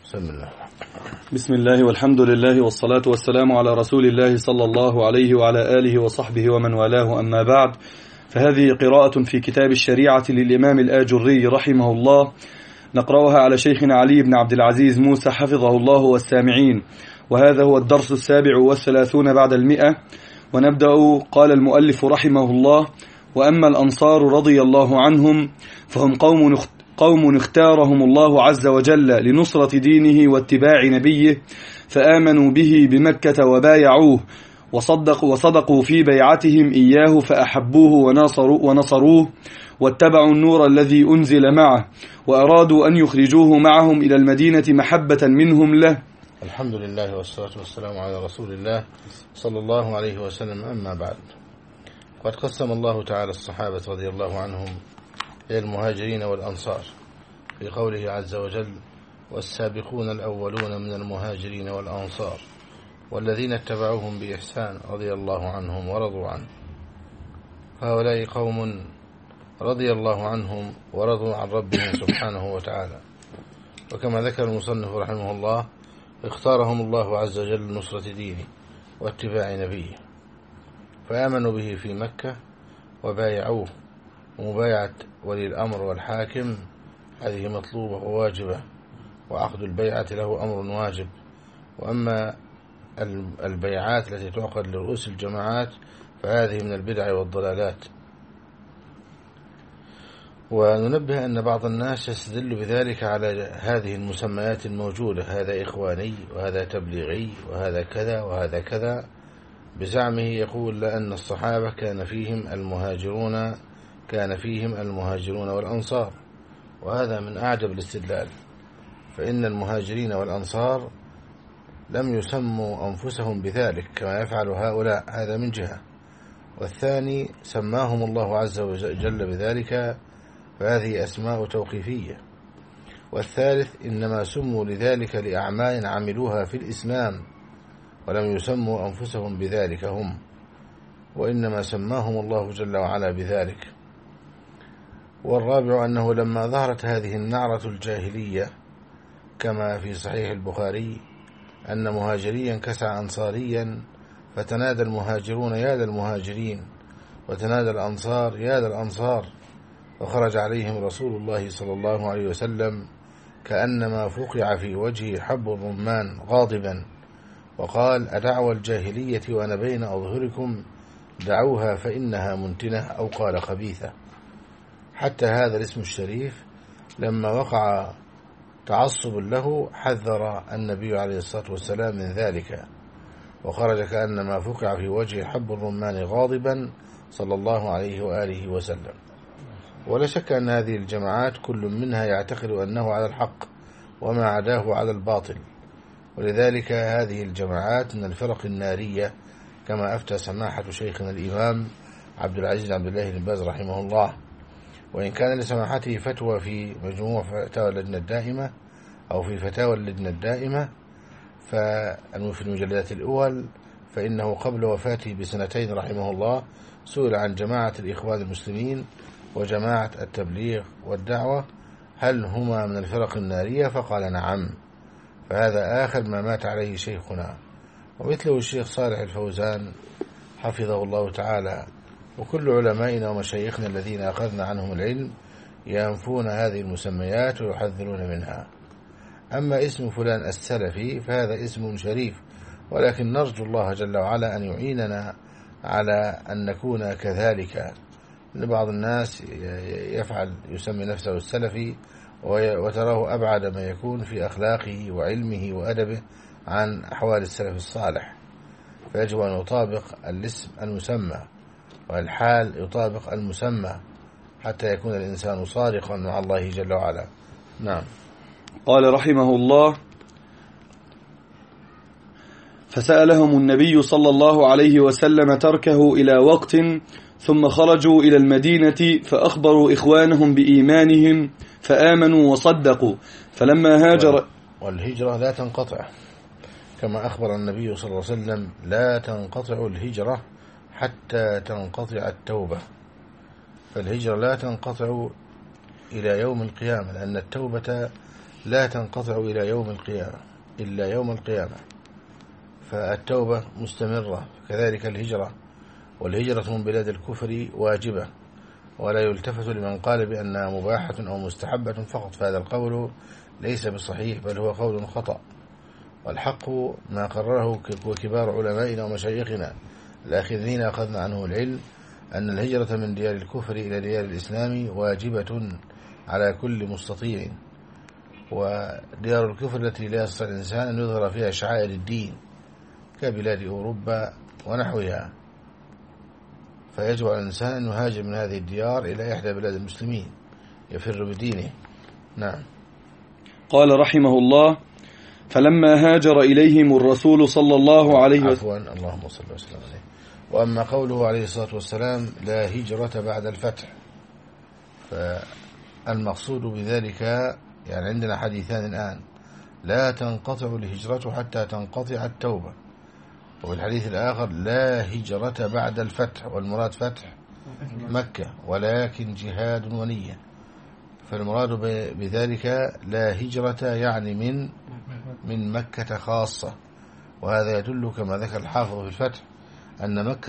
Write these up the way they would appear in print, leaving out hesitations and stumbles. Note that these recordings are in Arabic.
بسم الله والحمد لله والصلاة والسلام على رسول الله صلى الله عليه وعلى آله وصحبه ومن والاه، أما بعد، فهذه قراءة في كتاب الشريعة للإمام الآجري رحمه الله، نقرأها على شيخنا علي بن عبد العزيز موسى حفظه الله والسامعين، وهذا هو الدرس 37 بعد 100. ونبدأ. قال المؤلف رحمه الله: وأما الأنصار رضي الله عنهم فهم قوم اختارهم الله عز وجل لنصرة دينه واتباع نبيه، فآمنوا به بمكة وبايعوه وصدقوا في بيعتهم إياه، فأحبوه ونصروه واتبعوا النور الذي أنزل معه، وأرادوا أن يخرجوه معهم إلى المدينة محبة منهم له. الحمد لله والصلاة والسلام على رسول الله صلى الله عليه وسلم، أما بعد. قد قسم الله تعالى الصحابة رضي الله عنهم إلى المهاجرين والأنصار في قوله عز وجل: والسابقون الأولون من المهاجرين والأنصار والذين اتبعوهم بإحسان رضي الله عنهم ورضوا عنه. فهؤلاء قوم رضي الله عنهم ورضوا عن ربهم سبحانه وتعالى، وكما ذكر المصنف رحمه الله اختارهم الله عز وجل لنصرة دينه واتباع نبيه، فآمنوا به في مكة وبايعوه. ومبايعة ولي الأمر والحاكم هذه مطلوبة وواجبة، وعقد البيعة له أمر واجب. وأما البيعات التي تعقد لرؤوس الجماعات فهذه من البدع والضلالات. وننبه أن بعض الناس يستدل بذلك على هذه المسميات الموجودة: هذا إخواني، وهذا تبليغي، وهذا كذا وهذا كذا، بزعمه يقول لأن الصحابة كان فيهم المهاجرون والأنصار، وهذا من أعجب الاستدلال. فإن المهاجرين والأنصار لم يسموا أنفسهم بذلك كما يفعل هؤلاء، هذا من جهة. والثاني سماهم الله عز وجل بذلك، فهذه أسماء توقيفية. والثالث إنما سموا لذلك لأعمال عملوها في الإسلام، ولم يسموا أنفسهم بذلك هم، وإنما سماهم الله جل وعلا بذلك. والرابع أنه لما ظهرت هذه النعرة الجاهلية كما في صحيح البخاري أن مهاجريا كسع أنصاريا، فتنادى المهاجرون يا للمهاجرين، وتنادى الأنصار يا للأنصار، وخرج عليهم رسول الله صلى الله عليه وسلم كأنما فقع في وجهه حب الرمان غاضبا، وقال: أدعوى الجاهلية وأنا بين أظهركم، دعوها فإنها منتنة، أو قال خبيثة. حتى هذا الاسم الشريف لما وقع تعصب له حذر النبي عليه الصلاة والسلام من ذلك، وخرج كأنما فقع في وجه حب الرمان غاضبا صلى الله عليه وآله وسلم. ولا شك أن هذه الجماعات كل منها يعتقد أنه على الحق وما عداه على الباطل، ولذلك هذه الجماعات من الفرق النارية، كما أفتى سماحة شيخنا الإمام عبد العزيز عبد الله بن باز رحمه الله. وإن كان لسماحته فتوى في مجموع فتاوى اللجنة الدائمة أو في فتاوى اللجنة الدائمة في المجلدات الأول، فإنه قبل وفاته بسنتين رحمه الله سئل عن جماعة الإخوان المسلمين وجماعة التبليغ والدعوة هل هما من الفرق النارية، فقال نعم. فهذا آخر ما مات عليه شيخنا، ومثله الشيخ صالح الفوزان حفظه الله تعالى، وكل علمائنا ومشايخنا الذين أخذنا عنهم العلم ينفون هذه المسميات ويحذرون منها. أما اسم فلان السلفي فهذا اسم شريف، ولكن نرجو الله جل وعلا أن يعيننا على أن نكون كذلك. لبعض الناس يسمي نفسه السلفي وتراه أبعد ما يكون في أخلاقه وعلمه وأدبه عن أحوال السلف الصالح، فيجب أن يطابق الاسم المسمى والحال يطابق المسمى حتى يكون الإنسان صادقا مع الله جل وعلا. نعم. قال رحمه الله: فسألهم النبي صلى الله عليه وسلم تركه إلى وقت، ثم خرجوا إلى المدينة فأخبروا إخوانهم بإيمانهم فآمنوا وصدقوا، فلما هاجر. والهجرة لا تنقطع، كما أخبر النبي صلى الله عليه وسلم: لا تنقطع الهجرة حتى تنقطع التوبة. فالهجرة لا تنقطع إلى يوم القيامة، لأن التوبة لا تنقطع إلى يوم القيامة إلا يوم القيامة، فالتوبة مستمرة، كذلك الهجرة، والهجرة من بلاد الكفر واجبة، ولا يلتفت لمن قال بأنها مباحة أو مستحبة فقط، فهذا القول ليس بصحيح بل هو قول خطأ. والحق ما قرره وكبار علمائنا ومشايخنا الآخذين أخذنا عنه العلم، أن الهجرة من ديار الكفر إلى ديار الإسلام واجبة على كل مستطيع، وديار الكفر التي لا يستطيع الإنسان أن يظهر فيها شعائر الدين كبلاد أوروبا ونحوها، فيجب على الإنسان أن يهاجر من هذه الديار إلى إحدى بلاد المسلمين يفر بدينه. نعم. قال رحمه الله: فلما هاجر إليهم الرسول صلى الله عليه وسلم اللهم صل وسلم عليه. وأما قوله عليه الصلاة والسلام لا هجرة بعد الفتح، فالمقصود بذلك يعني عندنا حديثان الآن: لا تنقطع الهجرة حتى تنقطع التوبة، وفي الحديث الآخر لا هجرة بعد الفتح، والمراد فتح مكة ولكن جهاد ونية. فالمراد بذلك لا هجرة يعني من مكة خاصة، وهذا يدل كما ذكر الحافظ في الفتح أن مكة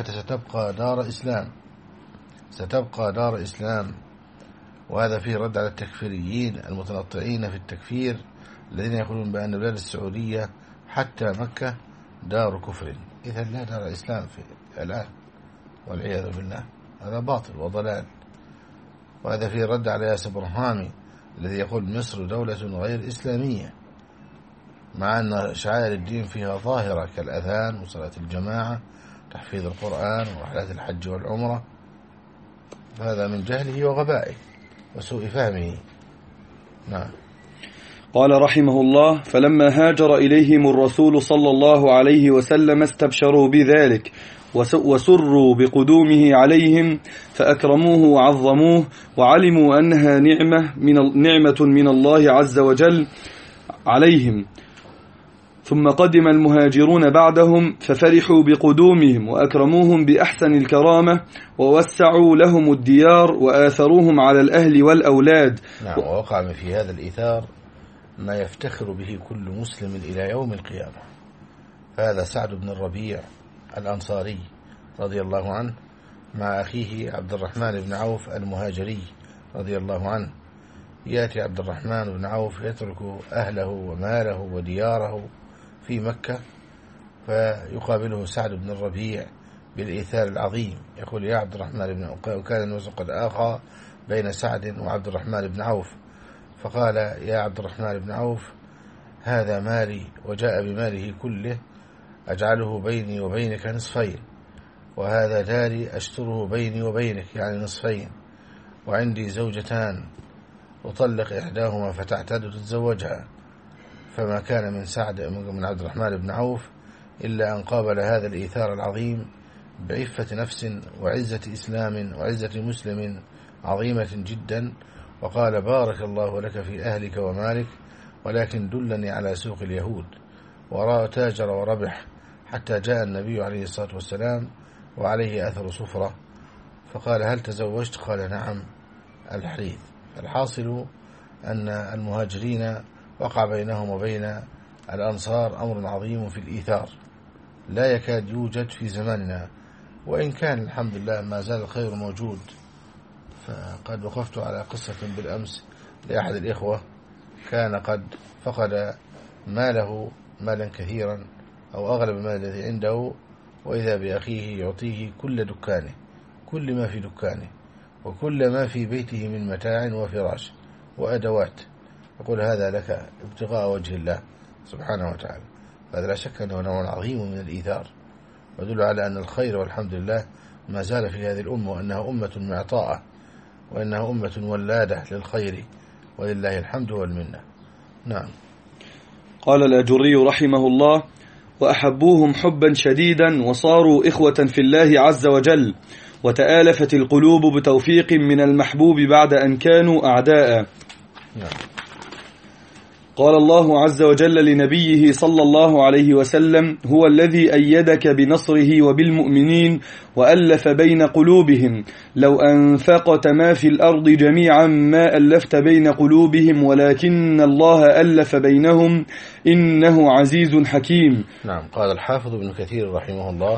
ستبقى دار إسلام، وهذا فيه رد على التكفيريين المتنطعين في التكفير الذين يقولون بأن بلاد السعودية حتى مكة دار كفر، إذا لا دار إسلام في الآن والعياذ بالله، هذا باطل وضلال. وهذا فيه رد على ياسر برهامي الذي يقول مصر دولة غير إسلامية، مع أن شعائر الدين فيها ظاهرة كالأذان وصلاة الجماعة تحفيظ القرآن ورحلات الحج والعمرة، هذا من جهله وغبائه وسوء فهمه. نعم. قال رحمه الله: فلما هاجر إليهم الرسول صلى الله عليه وسلم استبشروا بذلك وسروا بقدومه عليهم، فأكرموه وعظموه، وعلموا أنها نعمة من الله عز وجل عليهم. ثم قدم المهاجرون بعدهم ففرحوا بقدومهم وأكرموهم بأحسن الكرامة، ووسعوا لهم الديار وآثروهم على الأهل والأولاد. نعم. ووقع في هذا الإيثار ما يفتخر به كل مسلم إلى يوم القيامة. هذا سعد بن الربيع الأنصاري رضي الله عنه مع أخيه عبد الرحمن بن عوف المهاجري رضي الله عنه. يأتي عبد الرحمن بن عوف يترك أهله وماله ودياره في مكة، فيقابله سعد بن الربيع بالإيثار العظيم، يقول: يا عبد الرحمن بن عوف، وكان الناس قد آخى بين سعد وعبد الرحمن بن عوف، فقال: يا عبد الرحمن بن عوف، هذا مالي، وجاء بماله كله، أجعله بيني وبينك نصفين، وهذا داري أشتره بيني وبينك يعني نصفين، وعندي زوجتان أطلق إحداهما فتعتد تتزوجها. فما كان من سعد من عبد الرحمن بن عوف إلا أن قابل هذا الإيثار العظيم بعفة نفس وعزة إسلام وعزة مسلم عظيمة جدا، وقال: بارك الله لك في أهلك ومالك، ولكن دلني على سوق اليهود. تاجر وربح حتى جاء النبي عليه الصلاة والسلام وعليه أثر صفرة، فقال: هل تزوجت؟ قال: نعم. الحديث الحاصل أن المهاجرين وقع بينهم وبين الأنصار أمر عظيم في الإيثار لا يكاد يوجد في زماننا، وإن كان الحمد لله ما زال الخير موجود. فقد وقفت على قصة بالأمس لأحد الإخوة كان قد فقد مالا كثيرا أو أغلب المال الذي عنده، وإذا بأخيه يعطيه كل دكانه، كل ما في دكانه، وكل ما في بيته من متاع وفراش وأدوات، يقول: هذا لك ابتغاء وجه الله سبحانه وتعالى. هذا لا شك أنه نوع عظيم من الإيثار، ويدل على أن الخير والحمد لله ما زال في هذه الأمة، وأنها أمة معطاءة، وأنها أمة ولادة للخير، ولله الحمد والمنة. نعم. قال الأجري رحمه الله: وأحبوهم حبا شديدا، وصاروا إخوة في الله عز وجل، وتآلفت القلوب بتوفيق من المحبوب بعد أن كانوا أعداء. نعم. قال الله عز وجل لنبيه صلى الله عليه وسلم: هو الذي أيدك بنصره وبالمؤمنين وألف بين قلوبهم لو أنفقت ما في الأرض جميعا ما ألفت بين قلوبهم ولكن الله ألف بينهم إنه عزيز حكيم. نعم. قال الحافظ ابن كثير رحمه الله: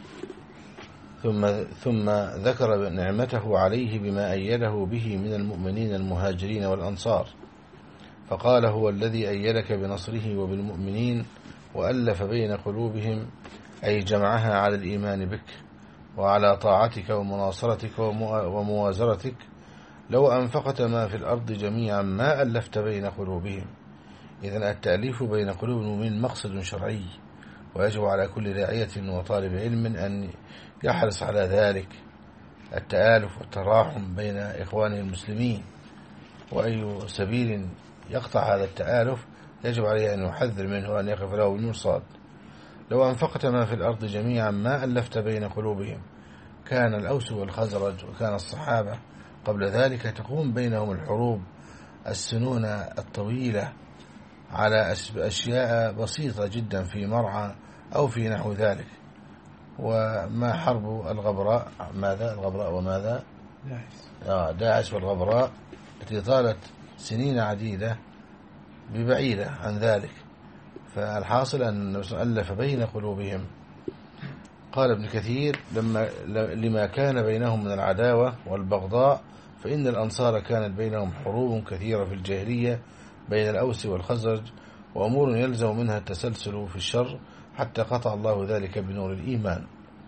ثم ذكر نعمته عليه بما أيده به من المؤمنين المهاجرين والأنصار، فقال: هو الذي أيدك بنصره وبالمؤمنين وألف بين قلوبهم، أي جمعها على الإيمان بك وعلى طاعتك ومناصرتك وموازرتك. لو أنفقت ما في الأرض جميعا ما ألفت بين قلوبهم. إذن التأليف بين قلوب المؤمنين مقصد شرعي، ويجب على كل داعية وطالب علم أن يحرص على ذلك، التآلف والتراحم بين إخوانه المسلمين. وأي سبيل يقطع هذا التآلف يجب عليه أن يحذر منه وأن يقف له بالمرصاد. لو أنفقت ما في الأرض جميعا ما ألفت بين قلوبهم. كان الأوس والخزرج وكان الصحابة قبل ذلك تقوم بينهم الحروب السنون الطويلة على أشياء بسيطة جدا في مرعى أو في نحو ذلك. وما حرب الغبراء، ماذا الغبراء وماذا داعش والغبراء التي طالت سنين عديدة ببعيدة عن ذلك. فالحاصل أن ألف بين قلوبهم. قال ابن كثير: لما كان بينهم من العداوة والبغضاء، فإن الأنصار كانت بينهم حروب كثيرة في الجاهلية بين الأوس والخزرج، وأمور يلزم منها التسلسل في الشر حتى قطع الله ذلك بنور الإيمان.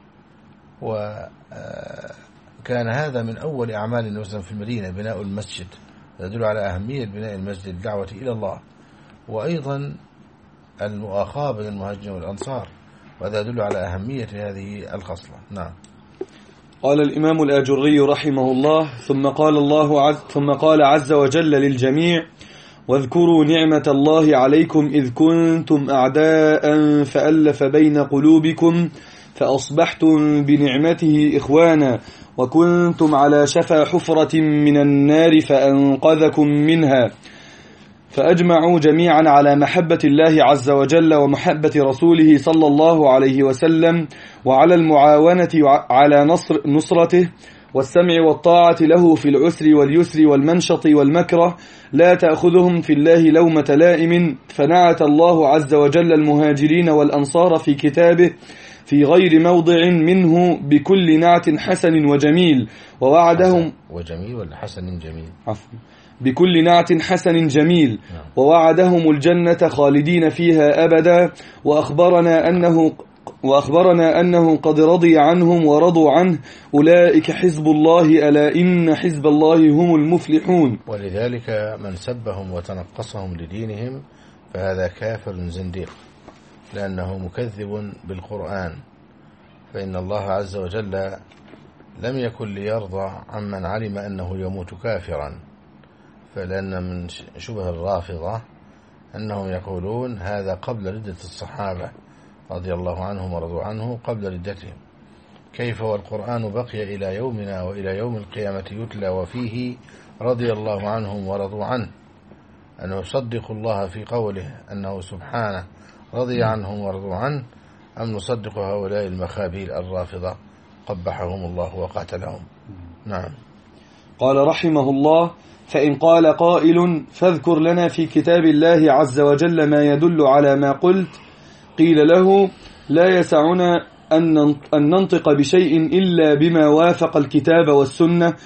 وكان هذا من أول أعمال النبي في المدينة بناء المسجد، يدل على أهمية بناء المسجد للدعوة إلى الله، وأيضا المؤاخاة بين المهاجرين والأنصار، وهذا يدل على أهمية هذه الخصلة. نعم. قال الإمام الآجري رحمه الله: ثم قال عز وجل للجميع: واذكروا نعمة الله عليكم إذ كنتم أعداء فألف بين قلوبكم فأصبحتم بنعمته إخوانا وكنتم على شفا حفرة من النار فأنقذكم منها. فأجمعوا جميعا على محبة الله عز وجل ومحبة رسوله صلى الله عليه وسلم، وعلى المعاونة على نصرته والسمع والطاعة له في العسر واليسر والمنشط والمكره، لا تأخذهم في الله لومة لائم. فنعت الله عز وجل المهاجرين والأنصار في كتابه في غير موضع منه بكل نعت حسن وجميل، ووعدهم وجميل ولا حسن جميل؟ عفوا، بكل نعت حسن جميل، ووعدهم الجنة خالدين فيها أبدا، وأخبرنا أنه قد رضي عنهم ورضوا عنه، أولئك حزب الله ألا إن حزب الله هم المفلحون. ولذلك من سبهم وتنقصهم لدينهم فهذا كافر زنديق، لأنه مكذب بالقرآن. فإن الله عز وجل لم يكن ليرضى عمن علم أنه يموت كافرا، فلأن من شبه الرافضة أنهم يقولون هذا قبل ردة الصحابة رضي الله عنهم ورضوا عنه، قبل ردتهم. كيف والقرآن بقي إلى يومنا وإلى يوم القيامة يتلى وفيه رضي الله عنهم ورضوا عنه؟ أن نصدق الله في قوله أنه سبحانه رضي عنهم ورضوا عنه، أم نصدق هؤلاء المخابيل الرافضة قبحهم الله وقاتلهم؟ نعم. قال رحمه الله: فإن قال قائل: فاذكر لنا في كتاب الله عز وجل ما يدل على ما قلت، قيل له: لا يسعنا أن ننطق بشيء إلا بما وافق الكتاب والسنة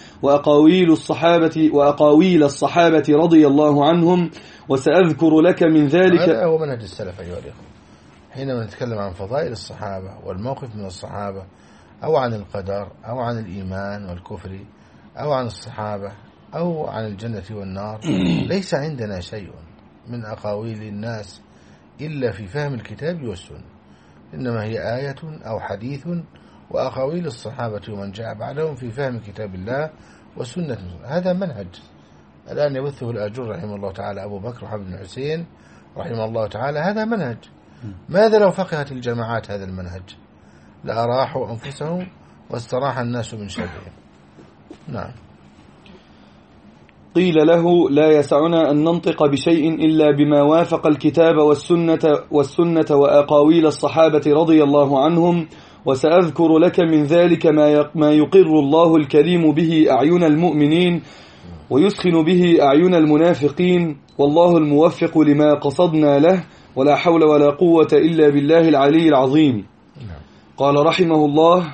وأقاويل الصحابة رضي الله عنهم، وسأذكر لك من ذلك. هذا هو منهج السلف أيها الإخوة. حينما نتكلم عن فضائل الصحابة والموقف من الصحابة، أو عن القدر، أو عن الإيمان والكفر، أو عن الصحابة، أو عن الجنة والنار، ليس عندنا شيء من أقاويل الناس إلا في فهم الكتاب والسنة، إنما هي آية أو حديث، وأقاويل الصحابة ومن جاء بعدهم في فهم كتاب الله والسنة. هذا منهج الآن يبثه الآجر رحمه الله تعالى أبو بكر وحبيب بن حسين رحمه الله تعالى، هذا منهج. ماذا لو فقهت الجماعات هذا المنهج؟ لأراحوا أنفسهم واستراح الناس من شرهم. نعم. قيل له لا يسعنا أن ننطق بشيء إلا بما وافق الكتاب والسنة وأقاويل الصحابة رضي الله عنهم، وسأذكر لك من ذلك ما يقر الله الكريم به أعين المؤمنين ويسخن به أعين المنافقين، والله الموفق لما قصدنا له، ولا حول ولا قوة إلا بالله العلي العظيم. قال رحمه الله: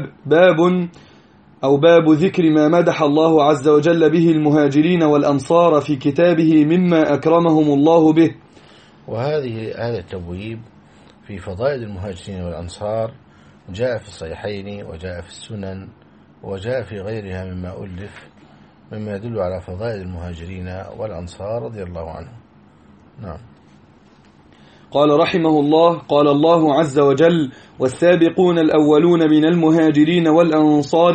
باب ذكر ما مدح الله عز وجل به المهاجرين والأنصار في كتابه مما أكرمهم الله به. هذا التبويب في فضائل المهاجرين والأنصار جاء في الصحيحين وجاء في السنن وجاء في غيرها مما ألف، مما يدل على فضائل المهاجرين والأنصار رضي الله عنهم. نعم. قال رحمه الله: قال الله عز وجل: والسابقون الأولون من المهاجرين والأنصار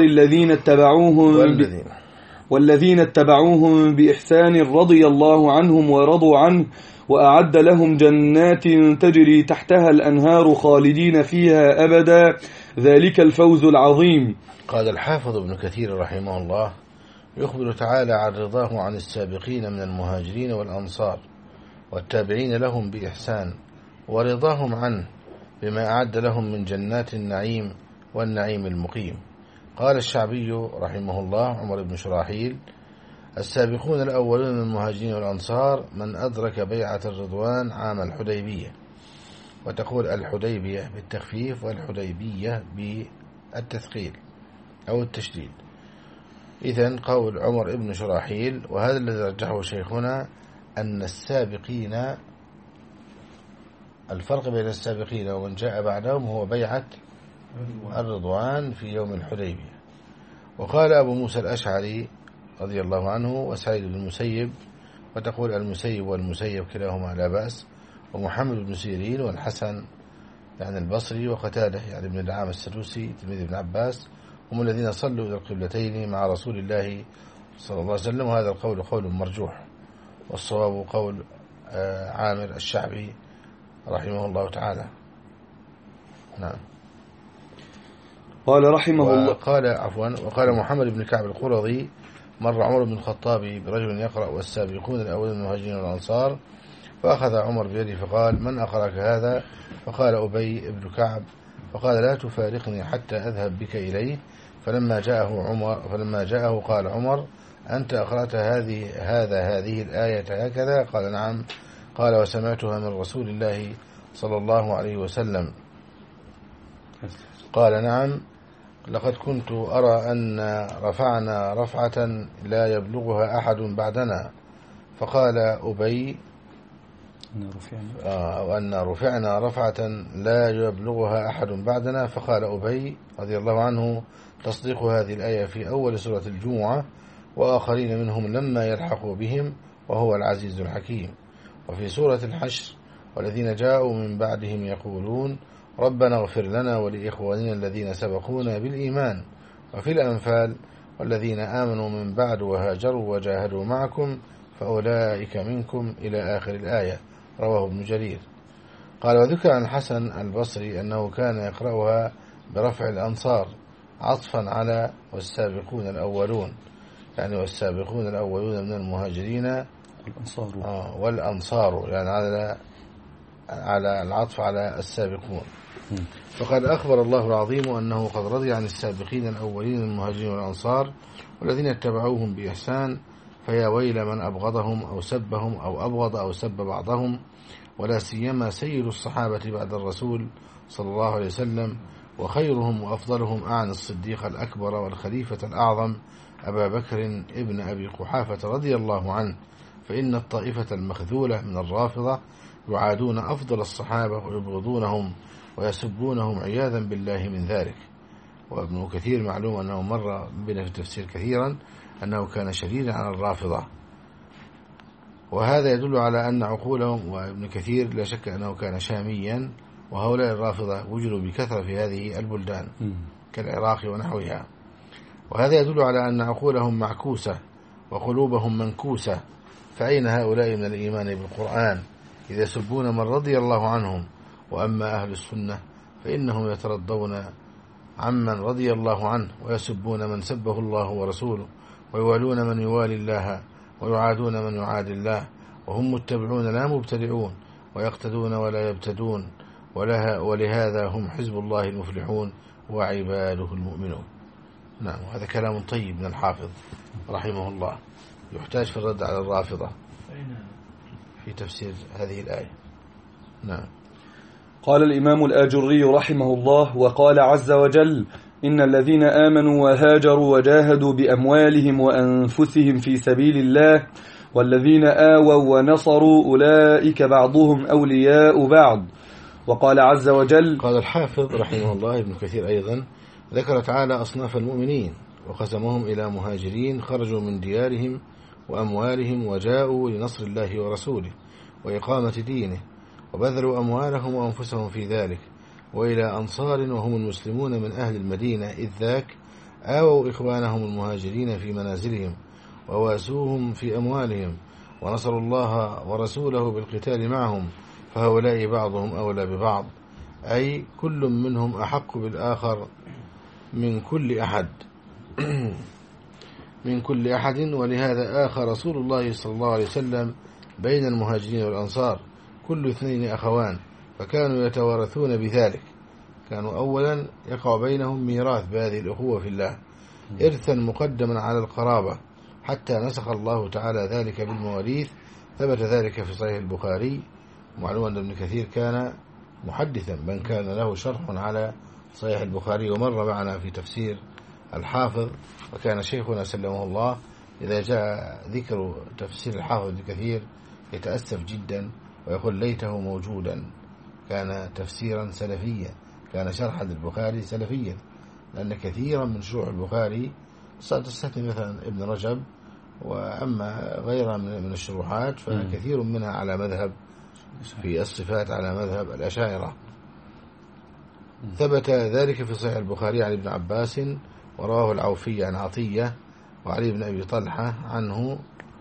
والذين اتبعوهم بإحسان رضي الله عنهم ورضوا عنه، وأعد لهم جنات تجري تحتها الأنهار خالدين فيها أبدا، ذلك الفوز العظيم. قال الحافظ ابن كثير رحمه الله: يخبر تعالى عن رضاه عن السابقين من المهاجرين والأنصار والتابعين لهم بإحسان، ورضاهم عنه بما أعد لهم من جنات النعيم والنعيم المقيم. قال الشعبي رحمه الله عمر بن شراحيل: السابقون الأولون من المهاجرين والأنصار من أدرك بيعة الرضوان عام الحديبية، وتقول الحديبية بالتخفيف والحديبية بالتثقيل أو التشديد. إذن قول عمر بن شراحيل، وهذا الذي رجحه شيخنا، أن السابقين، الفرق بين السابقين ومن جاء بعدهم هو بيعة الرضوان في يوم الحديبية. وقال أبو موسى الأشعري رضي الله عنه وسعيد بن المسيب، وتقول المسيب والمسيب كلاهما لا بأس، ومحمد بن سيرين والحسن يعني البصري، وقتاده يعني ابن دعامة السدوسي تلميذ ابن عباس، هم الذين صلوا إلى القبلتين مع رسول الله صلى الله عليه وسلم. وهذا القول قول مرجوح، والصواب قول عامر الشعبي رحمه الله تعالى. نعم. قال رحمه الله وقال محمد بن كعب القرظي: مر عمر بن الخطاب برجل يقرأ والسابقون الأولون من المهاجرين والأنصار، فأخذ عمر بيده فقال: من أقرأك هذا؟ فقال أبي بن كعب، فقال: لا تفارقني حتى أذهب بك إليه. فلما جاءه قال عمر: أنت أقرأت هذه الآية هكذا؟ قال: نعم. قال: وسمعتها من رسول الله صلى الله عليه وسلم. قال: نعم، لقد كنت أرى أن رفعنا رفعة لا يبلغها أحد بعدنا. فقال أبي: أن رفعنا رفعة لا يبلغها أحد بعدنا. فقال أبي رضي الله عنه: تصديق هذه الآية في أول سورة الجمعة، وآخرين منهم لما يلحقوا بهم، وهو العزيز الحكيم. وفي سورة الحشر: والذين جاءوا من بعدهم يقولون ربنا اغفر لنا ولإخواننا الذين سبقونا بالإيمان. وفي الأنفال: والذين آمنوا من بعد وهاجروا وجاهدوا معكم فأولئك منكم، إلى آخر الآية. رواه ابن جرير. قال: وذكر عن الحسن البصري أنه كان يقرأها برفع الأنصار عطفا على والسابقون الأولون، يعني والسابقون الأولون من المهاجرين والأنصار، يعني على العطف على السابقون. فقد أخبر الله العظيم أنه قد رضي عن السابقين الأولين من المهاجرين والأنصار والذين اتبعوهم بإحسان، فيا ويل من أبغضهم أو سبهم أو أبغض أو سب بعضهم، ولا سيما سيد الصحابة بعد الرسول صلى الله عليه وسلم، وخيرهم وأفضلهم أعن الصديق الأكبر والخليفة الأعظم أبا بكر ابن أبي قحافة رضي الله عنه. فإن الطائفة المخذولة من الرافضة يعادون أفضل الصحابة ويبغضونهم ويسبونهم عياذا بالله من ذلك. وابن كثير معلوم أنه مر بنا في التفسير كثيرا أنه كان شديدا على الرافضة، وهذا يدل على أن عقولهم، وابن كثير لا شك أنه كان شاميا، وهؤلاء الرافضة وجدوا بكثرة في هذه البلدان كالعراق ونحوها، وهذا يدل على أن عقولهم معكوسة وقلوبهم منكوسة. فأين هؤلاء من الإيمان بالقرآن إذا يسبون من رضي الله عنهم؟ وأما أهل السنة فإنهم يترضون عمن رضي الله عنه، ويسبون من سبه الله ورسوله، ويوالون من يوالي الله ويعادون من يعادي الله، وهم متبعون لا مبتدعون، ويقتدون ولا يبتدون، ولهذا هم حزب الله المفلحون وعباده المؤمنون. نعم، هذا كلام طيب من الحافظ رحمه الله، يحتاج في الرد على الرافضة في تفسير هذه الآية. نعم. قال الإمام الآجري رحمه الله: وقال عز وجل: إن الذين آمنوا وهاجروا وجاهدوا بأموالهم وأنفسهم في سبيل الله والذين آووا ونصروا أولئك بعضهم أولياء بعض. وقال عز وجل: قال الحافظ رحمه الله ابن كثير أيضا: ذكر تعالى أصناف المؤمنين وقسمهم إلى مهاجرين خرجوا من ديارهم وأموالهم وجاءوا لنصر الله ورسوله وإقامة دينه وبذلوا أموالهم وأنفسهم في ذلك، وإلى أنصار وهم المسلمون من أهل المدينة إذ ذاك آووا إخوانهم المهاجرين في منازلهم وواسوهم في أموالهم ونصروا الله ورسوله بالقتال معهم، فهؤلاء بعضهم أولى ببعض، أي كل منهم أحق بالآخر من كل أحد ولهذا آخى رسول الله صلى الله عليه وسلم بين المهاجرين والأنصار كل اثنين أخوان، فكانوا يتوارثون بذلك. كانوا أولا يقع بينهم ميراث بهذه الأخوة في الله إرثا مقدما على القرابة، حتى نسخ الله تعالى ذلك بالمواريث. ثبت ذلك في صحيح البخاري. معلوم أن ابن كثير كان محدثا من كان له شرح على صحيح البخاري، ومر معنا في تفسير الحافظ، وكان شيخنا سلمه الله إذا جاء ذكر تفسير الحافظ ابن كثير يتأسف جدا ويقول ليته موجودا، كان تفسيرا سلفيا، كان شرحا للبخاري سلفيا، لأن كثيرا من شروح البخاري تستثني مثلا ابن رجب، وأما غيرها من الشروحات فكثير منها على مذهب في الصفات على مذهب الأشاعرة. ثبت ذلك في صحيح البخاري عن ابن عباس، ورواه العوفي عن عطية وعلي بن أبي طلحة عنه،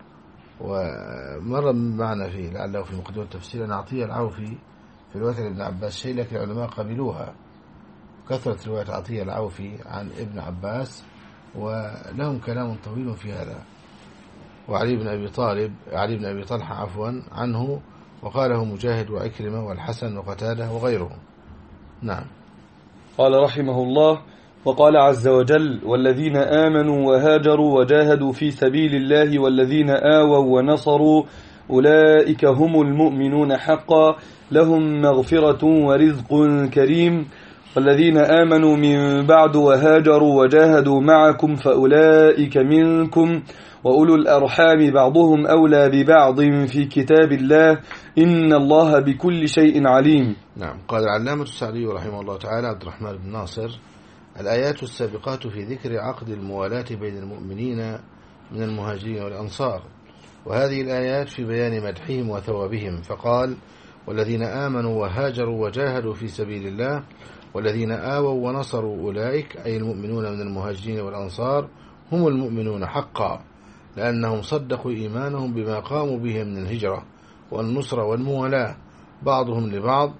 ومر معنا فيه لعله في مقدمة التفسير أن عطية العوفي في رواية ابن عباس شيء، لكن العلماء قبلوها، كثرة رواية عطية العوفي عن ابن عباس ولهم كلام طويل في هذا. وعلي بن أبي طلحة عنه، وقاله مجاهد وعكرمة والحسن وقتاده وغيرهم. نعم. قال رحمه الله: وقال عز وجل: والذين آمنوا وهاجروا وجاهدوا في سبيل الله والذين آووا ونصروا أولئك هم المؤمنون حقا لهم مغفرة ورزق كريم، والذين آمنوا من بعد وهاجروا وجاهدوا معكم فأولئك منكم، وأولو الأرحام بعضهم أولى ببعض في كتاب الله إن الله بكل شيء عليم. نعم. قال العلامة السعدي رحمه الله تعالى عبد الرحمن بن ناصر: الآيات السابقات في ذكر عقد الموالاة بين المؤمنين من المهاجرين والأنصار، وهذه الآيات في بيان مدحهم وثوابهم، فقال: والذين آمنوا وهاجروا وجاهدوا في سبيل الله والذين آووا ونصروا أولئك، أي المؤمنون من المهاجرين والأنصار، هم المؤمنون حقا، لأنهم صدقوا إيمانهم بما قاموا به من الهجرة والنصرة والموالاة بعضهم لبعض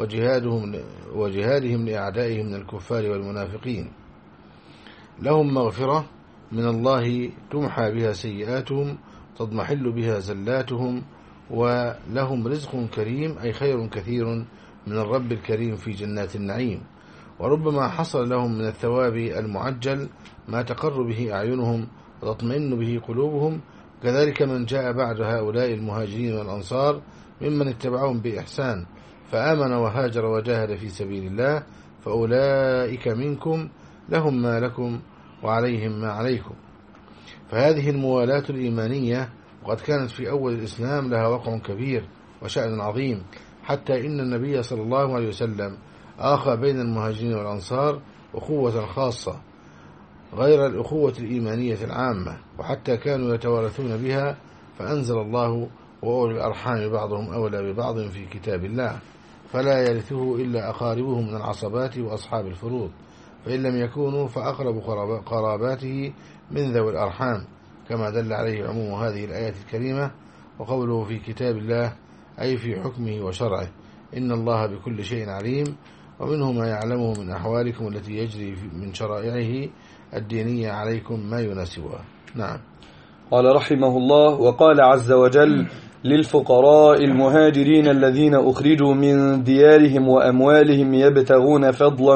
وجهادهم لأعدائهم من الكفار والمنافقين. لهم مغفرة من الله تمحى بها سيئاتهم تضمحل بها زلاتهم، ولهم رزق كريم، أي خير كثير من الرب الكريم في جنات النعيم، وربما حصل لهم من الثواب المعجل ما تقر به أعينهم وتطمئن به قلوبهم. كذلك من جاء بعد هؤلاء المهاجرين والأنصار ممن اتبعهم بإحسان فآمن وهاجر وجاهد في سبيل الله، فأولئك منكم لهم ما لكم وعليهم ما عليكم. فهذه الموالاة الإيمانية وقد كانت في أول الإسلام لها وقع كبير وشأن عظيم، حتى إن النبي صلى الله عليه وسلم آخى بين المهاجرين والأنصار أخوة خاصة غير الأخوة الإيمانية العامة، وحتى كانوا يتوارثون بها، فأنزل الله: وأولي الأرحام بعضهم أولى ببعض في كتاب الله، فلا يرثه إلا أقاربه من العصبات وأصحاب الفروض، فإن لم يكونوا فأقرب قراباته من ذوي الأرحام، كما دل عليه عموم هذه الآيات الكريمة. وقوله في كتاب الله أي في حكمه وشرعه، إن الله بكل شيء عليم، ومنه ما يعلمه من أحوالكم التي يجري من شرائعه الدينية عليكم ما يناسبها. نعم. قال رحمه الله: وقال عز وجل: للفقراء المهاجرين الذين أخرجوا من ديارهم وأموالهم يبتغون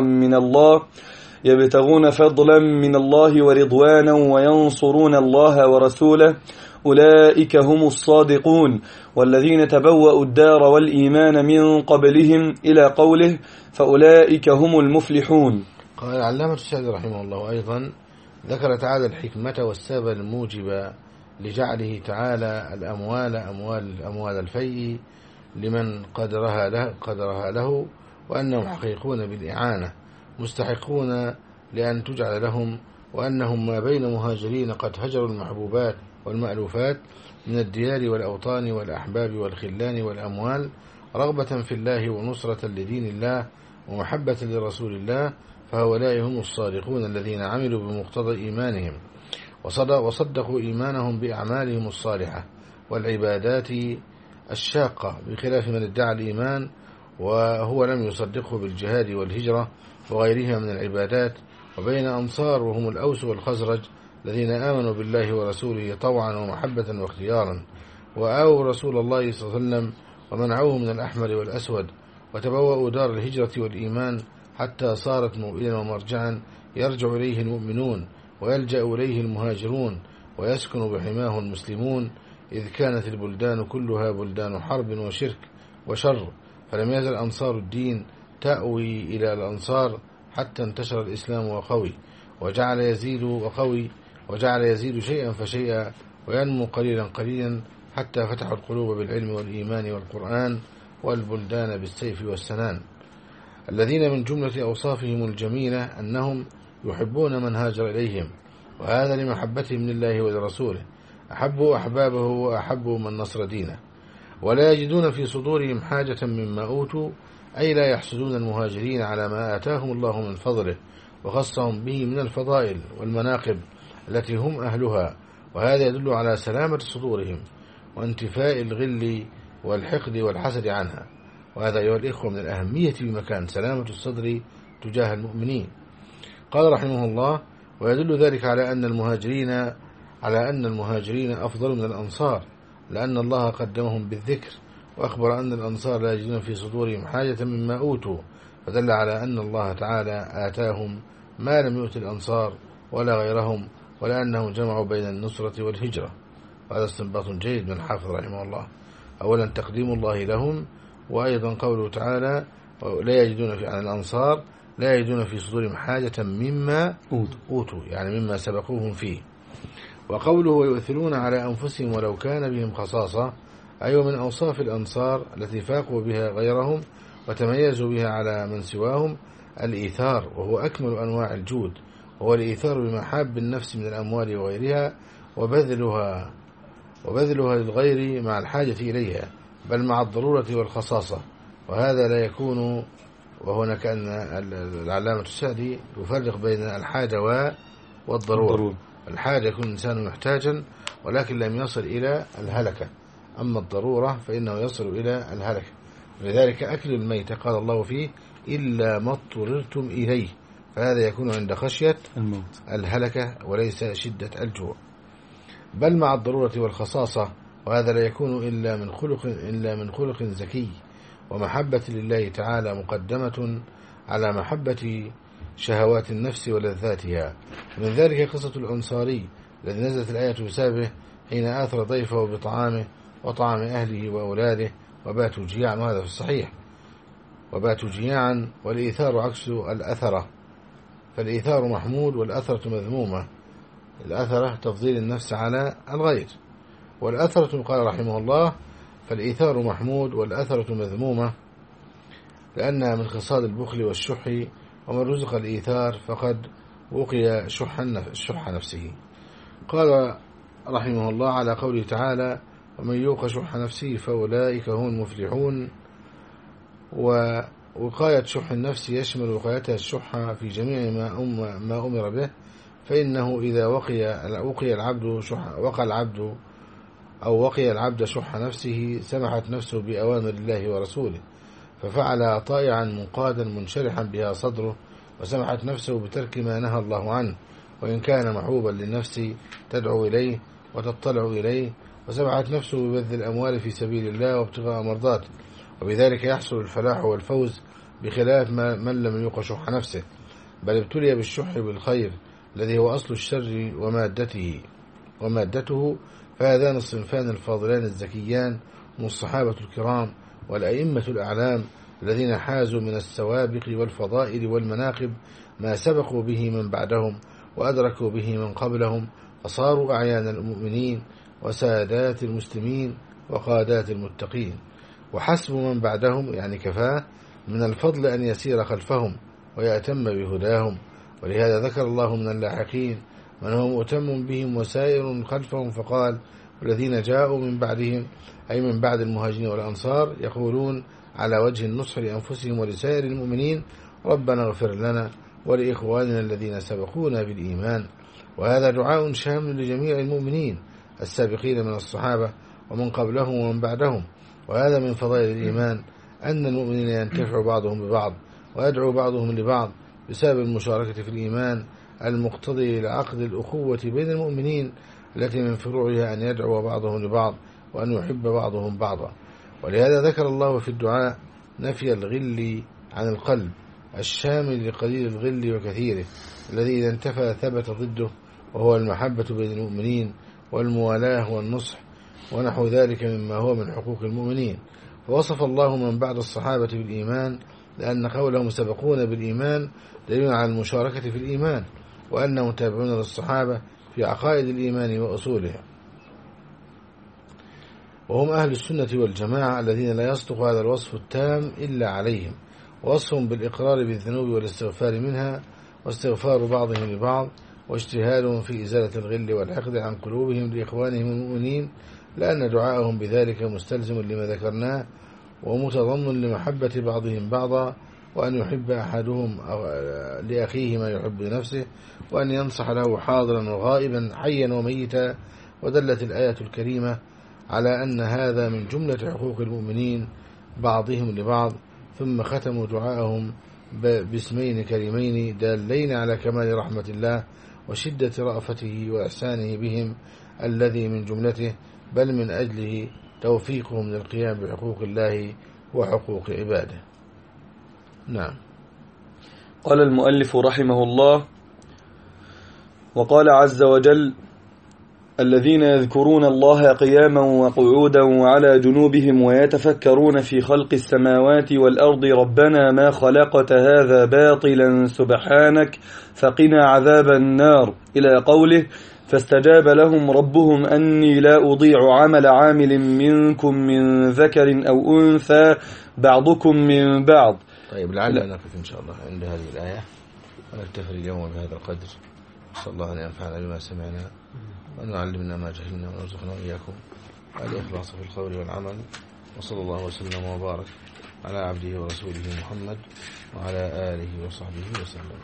فضلا من الله ورضوانا وينصرون الله ورسوله أولئك هم الصادقون والذين تبوأوا الدار والإيمان من قبلهم إلى قوله فأولئك هم المفلحون. قال العلامة السعدي رحمه الله أيضا: ذكر تعالى الحكمة والسبب الموجب لجعله تعالى أموال الفيء لمن قدرها له وأنهم حقيقون بالإعانة مستحقون لأن تجعل لهم، وأنهم ما بين مهاجرين قد هجروا المحبوبات والمألوفات من الديار والأوطان والأحباب والخلان والأموال رغبة في الله ونصرة لدين الله ومحبة لرسول الله، فهؤلاء هم الصادقون الذين عملوا بمقتضى إيمانهم وصدقوا إيمانهم بأعمالهم الصالحة والعبادات الشاقة، بخلاف من ادعى الإيمان وهو لم يصدقه بالجهاد والهجرة وغيرها من العبادات. وبين أنصار وهم الأوس والخزرج الذين آمنوا بالله ورسوله طوعا ومحبة واختيارا، وآووا رسول الله صلى الله عليه وسلم ومنعوه من الأحمر والأسود، وتبوأوا دار الهجرة والإيمان حتى صارت موئلا ومرجعا يرجع إليه المؤمنون ويلجأ إليه المهاجرون ويسكن بحماه المسلمون، إذ كانت البلدان كلها بلدان حرب وشرك وشر، فلم يزل أنصار الدين تأوي إلى الأنصار حتى انتشر الإسلام وقوي وجعل يزيد شيئا فشيئا وينمو قليلا قليلا حتى فتحوا القلوب بالعلم والإيمان والقرآن والبلدان بالسيف والسنان. الذين من جملة أوصافهم الجميلة أنهم يحبون من هاجر إليهم، وهذا لمحبتهم لله ولرسوله، أحبوا أحبابه وأحبوا من نصر دينه، ولا يجدون في صدورهم حاجة مما أوتوا، أي لا يحسدون المهاجرين على ما آتاهم الله من فضله وخصهم به من الفضائل والمناقب التي هم أهلها، وهذا يدل على سلامة صدورهم وانتفاء الغل والحقد والحسد عنها، وهذا أيها الإخوة من الأهمية بمكان سلامة الصدر تجاه المؤمنين. قال رحمه الله: ويدل ذلك على أن المهاجرين أفضل من الأنصار، لأن الله قدمهم بالذكر، وأخبر أن الأنصار لا يجدون في صدورهم حاجة مما أوتوا، فدل على أن الله تعالى آتاهم ما لم يؤت الأنصار ولا غيرهم، ولأنهم جمعوا بين النصرة والهجرة. وهذا استنباط جيد من الحافظ رحمه الله. أولا تقديم الله لهم، وأيضا قوله تعالى: لا يجدون عن الأنصار لا يجدون في صدورهم حاجة مما أوتوا، يعني مما سبقوهم فيه. وقوله: ويؤثرون على أنفسهم ولو كان بهم خصاصة، أي من أوصاف الأنصار التي فاقوا بها غيرهم وتميزوا بها على من سواهم الإيثار، وهو أكمل أنواع الجود، وهو الإيثار بمحاب النفس من الأموال وغيرها وبذلها للغير مع الحاجة إليها، بل مع الضرورة والخصاصة. وهذا لا يكون، وهنا كأن العلامة السعدي يفرق بين الحاجة والضرورة. الحاجة يكون الإنسان محتاجا ولكن لم يصل إلى الهلكة، أما الضرورة فإنه يصل إلى الهلكة. لذلك أكل الميت قال الله فيه: إلا ما اضطررتم إليه، فهذا يكون عند خشية الموت الهلكة وليس شدة الجوع، بل مع الضرورة والخصاصة. وهذا لا يكون إلا من خلق زكي ومحبة لله تعالى مقدمة على محبة شهوات النفس ولذاتها. من ذلك قصة الأنصاري الذي نزلت الآية بسببه حين آثر ضيفه بطعامه وطعام أهله وأولاده وباتوا جياعا، وهذا في الصحيح، وباتوا جياعا. والإيثار عكس الأثرة، فالإيثار محمود والأثرة مذمومة. الأثرة تفضيل النفس على الغير، والأثرة قال رحمه الله: فالإيثار محمود والأثرة مذمومة، لأنها من خصال البخل والشح، ومن رزق الإيثار فقد وقي شح نفسه. قال رحمه الله على قوله تعالى: ومن يوق شح نفسه فأولئك هم المفلحون. ووقاية شح النفس يشمل وقايتها الشح في جميع ما أمر به، فإنه إذا وقي العبد شح نفسه سمحت نفسه بأوامر الله ورسوله، ففعل طائعا منقادا منشرحا بها صدره، وسمحت نفسه بترك ما نهى الله عنه، وإن كان محبوبا للنفس تدعو إليه، وتطلع إليه، وسمحت نفسه ببذل الأموال في سبيل الله وابتغاء مرضاته، وبذلك يحصل الفلاح والفوز، بخلاف من لم يوق شح نفسه، بل ابتلي بالشح بالخير الذي هو أصل الشر ومادته. فهذان الصنفان الفاضلان الزكيان هم الصحابة الكرام والأئمة الأعلام الذين حازوا من السوابق والفضائل والمناقب ما سبقوا به من بعدهم وأدركوا به من قبلهم، فصاروا أعيان المؤمنين وسادات المسلمين وقادات المتقين. وحسب من بعدهم يعني كفاه من الفضل أن يسير خلفهم ويأتم بهداهم. ولهذا ذكر الله من اللاحقين من هو مؤتم بهم وسائر خلفهم، فقال: والذين جاءوا من بعدهم أي من بعد المهاجرين والأنصار يقولون على وجه النصح لأنفسهم ولسائر المؤمنين: ربنا اغفر لنا ولإخواننا الذين سبقونا بالإيمان. وهذا دعاء شامل لجميع المؤمنين السابقين من الصحابة ومن قبلهم ومن بعدهم. وهذا من فضائل الإيمان أن المؤمنين ينتفع بعضهم ببعض ويدعو بعضهم لبعض بسبب المشاركة في الإيمان المقتضي لعقد الأخوة بين المؤمنين، التي من فروعها أن يدعو بعضهم لبعض وأن يحب بعضهم بعضا. ولهذا ذكر الله في الدعاء نفي الغل عن القلب الشامل لقليل الغل وكثيره، الذي إذا انتفى ثبت ضده، وهو المحبة بين المؤمنين والموالاة والنصح ونحو ذلك مما هو من حقوق المؤمنين. فوصف الله من بعد الصحابة بالإيمان، لأن قولهم سبقونا بالإيمان دليل على المشاركة في الإيمان، وأنهم تابعون للصحابة في عقائد الإيمان وأصوله. وهم أهل السنة والجماعة الذين لا يصدق هذا الوصف التام إلا عليهم، وصفهم بالإقرار بالذنوب والاستغفار منها، واستغفار بعضهم لبعض، واجتهادهم في إزالة الغل والحقد عن قلوبهم لإخوانهم المؤمنين، لأن دعاءهم بذلك مستلزم لما ذكرناه ومتضمن لمحبة بعضهم بعضا، وأن يحب أحدهم لأخيه ما يحب لنفسه، وأن ينصح له حاضرا وغائبا حيا وميتا. ودلت الآية الكريمة على أن هذا من جملة حقوق المؤمنين بعضهم لبعض. ثم ختموا دعاءهم باسمين كريمين دالين على كمال رحمة الله وشدة رأفته وإحسانه بهم، الذي من جملته بل من أجله توفيقهم للقيام بحقوق الله وحقوق عباده. نعم. قال المؤلف رحمه الله: وقال عز وجل: الذين يذكرون الله قياما وقعودا وعلى جنوبهم ويتفكرون في خلق السماوات والأرض ربنا ما خلقت هذا باطلا سبحانك فقنا عذاب النار، إلى قوله: فاستجاب لهم ربهم أني لا أضيع عمل عامل منكم من ذكر أو أنثى بعضكم من بعض. طيب، لعلنا نقف إن شاء الله عند هذه الآية ونكتفي اليوم بهذا القدر. صلى الله أن ينفعنا بما سمعنا وأن يعلمنا ما جهلنا ونرزقنا وإياكم الإخلاص في القول والعمل. وصلى الله وسلم وبارك على عبده ورسوله محمد وعلى آله وصحبه وسلم.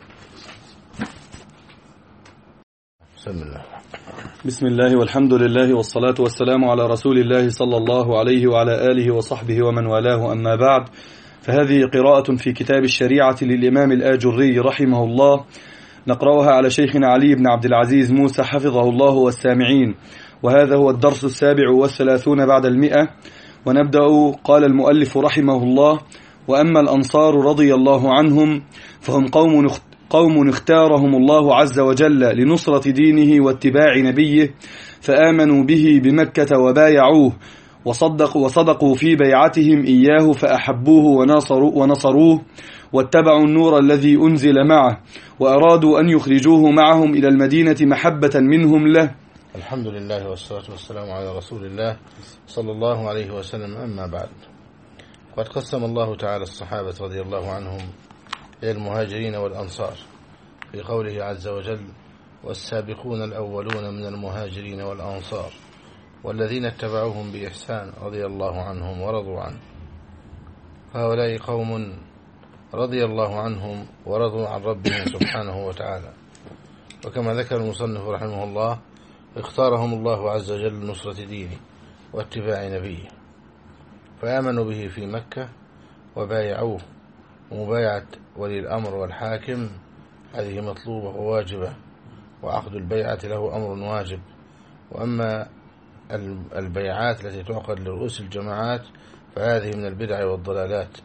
بسم الله والحمد لله والصلاة والسلام على رسول الله صلى الله عليه وعلى آله وصحبه ومن والاه، أما بعد، فهذه قراءة في كتاب الشريعة للإمام الآجري رحمه الله، نقرأها على شيخنا علي بن عبد العزيز موسى حفظه الله والسامعين، وهذا هو الدرس 37 بعد 100. ونبدأ. قال المؤلف رحمه الله: وأما الأنصار رضي الله عنهم فهم قوم اختارهم الله عز وجل لنصرة دينه واتباع نبيه، فآمنوا به بمكة وبايعوه وصدقوا في بيعتهم إياه، فأحبوه ونصروه واتبعوا النور الذي أنزل معه، وأرادوا أن يخرجوه معهم إلى المدينة محبة منهم له. الحمد لله والصلاة والسلام على رسول الله صلى الله عليه وسلم. أما بعد، قد قسم الله تعالى الصحابة رضي الله عنهم إلى المهاجرين والأنصار في قوله عز وجل: والسابقون الأولون من المهاجرين والأنصار والذين اتبعوهم بإحسان رضي الله عنهم ورضوا عنه. فهؤلاء قوم رضي الله عنهم ورضوا عن ربهم سبحانه وتعالى. وكما ذكر المصنف رحمه الله، اختارهم الله عز وجل لنصرة دينه واتباع نبيه، فآمنوا به في مكة وبايعوه. ومبايعة ولي الأمر والحاكم هذه مطلوبة وواجبة، وعقد البيعة له أمر واجب، وأما البيعات التي تعقد لرؤوس الجماعات فهذه من البدع والضلالات.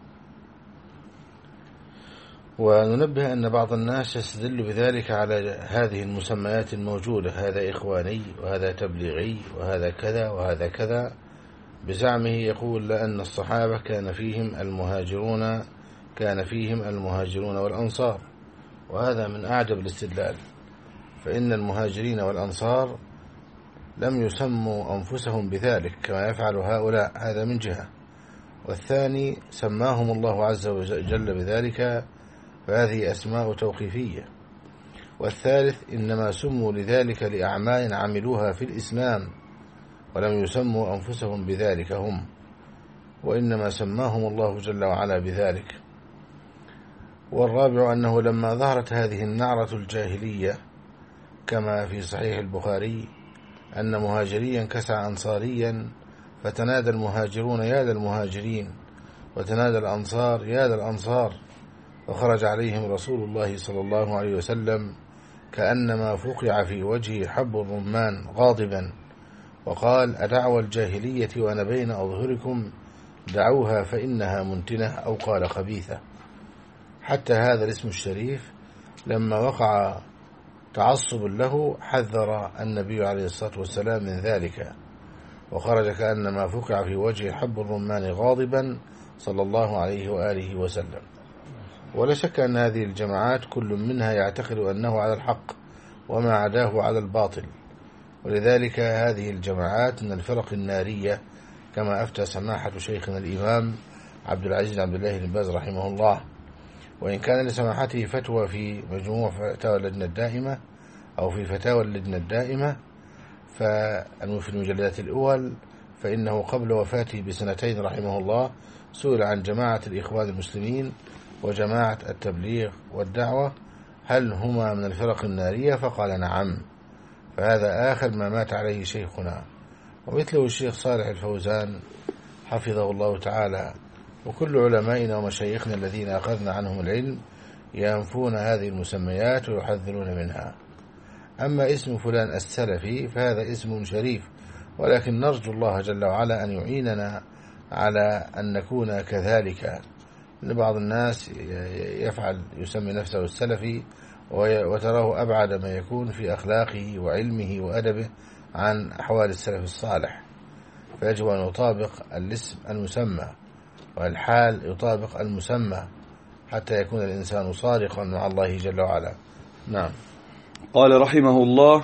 وننبه أن بعض الناس يستدل بذلك على هذه المسميات الموجودة، هذا إخواني وهذا تبليغي وهذا كذا وهذا كذا، بزعمه يقول لأن الصحابة كان فيهم المهاجرون والأنصار، وهذا من أعجب الاستدلال، فإن المهاجرين والأنصار لم يسموا أنفسهم بذلك كما يفعل هؤلاء، هذا من جهة. والثاني سماهم الله عز وجل بذلك، فهذه أسماء توقيفية. والثالث إنما سموا لذلك لأعمال عملوها في الإسلام، ولم يسموا أنفسهم بذلك هم، وإنما سماهم الله جل وعلا بذلك. والرابع أنه لما ظهرت هذه النعرة الجاهلية كما في صحيح البخاري أن مهاجريا كسى أنصاريا، فتنادى المهاجرون يا ذا المهاجرين، وتنادى الأنصار يا ذا الأنصار، وخرج عليهم رسول الله صلى الله عليه وسلم كأنما فقع في وجهه حب الرمان غاضبا، وقال أدعوى الجاهلية وأنا بين أظهركم، دعوها فإنها منتنة، أو قال خبيثة. حتى هذا الاسم الشريف لما وقع تعصب له حذر النبي عليه الصلاة والسلام من ذلك، وخرج كأنما فقع في وجه حب الرمان غاضبا صلى الله عليه وآله وسلم. ولا شك أن هذه الجماعات كل منها يعتقد أنه على الحق وما عداه على الباطل، ولذلك هذه الجماعات من الفرق النارية كما أفتى سماحة شيخنا الإمام عبد العزيز عبد الله بن باز رحمه الله. وإن كان لسماحته فتوى في مجموع فتاوى اللجنة الدائمة أو في فتاوى اللجنة الدائمة في المجلدات الأول، فإنه قبل وفاته بسنتين رحمه الله سئل عن جماعة الإخوان المسلمين وجماعة التبليغ والدعوة هل هما من الفرق النارية، فقال نعم، فهذا آخر ما مات عليه شيخنا. ومثله الشيخ صالح الفوزان حفظه الله تعالى، وكل علمائنا ومشايخنا الذين أخذنا عنهم العلم ينفون هذه المسميات ويحذرون منها. أما اسم فلان السلفي فهذا اسم شريف، ولكن نرجو الله جل وعلا أن يعيننا على أن نكون كذلك. لبعض الناس يسمي نفسه السلفي وتراه أبعد ما يكون في أخلاقه وعلمه وأدبه عن أحوال السلف الصالح، فيجب أن يطابق الاسم المسمى والحال يطابق المسمى حتى يكون الإنسان صادقا مع الله جل وعلا. نعم. قال رحمه الله: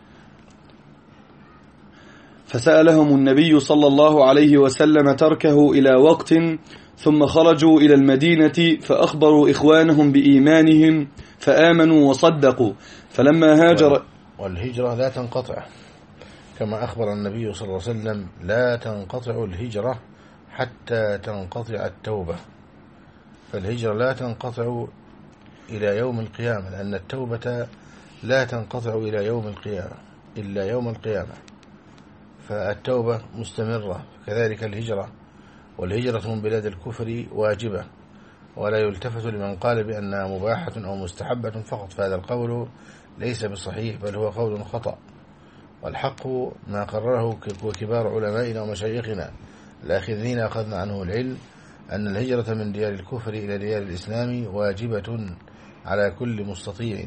فسألهم النبي صلى الله عليه وسلم تركه إلى وقت، ثم خرجوا إلى المدينة فأخبروا إخوانهم بإيمانهم فآمنوا وصدقوا، فلما هاجر. والهجرة لا تنقطع كما أخبر النبي صلى الله عليه وسلم: لا تنقطع الهجرة حتى تنقطع التوبة. فالهجرة لا تنقطع إلى يوم القيامة، لأن التوبة لا تنقطع إلى يوم القيامة إلا يوم القيامة، فالتوبة مستمرة، كذلك الهجرة. والهجرة من بلاد الكفر واجبة، ولا يلتفت لمن قال بأنها مباحة أو مستحبة فقط، فهذا القول ليس بصحيح، بل هو قول خطأ. والحق ما قرره وكبار علمائنا ومشايخنا الآخذين أخذنا عنه العلم، أن الهجرة من ديار الكفر إلى ديار الإسلام واجبة على كل مستطيع.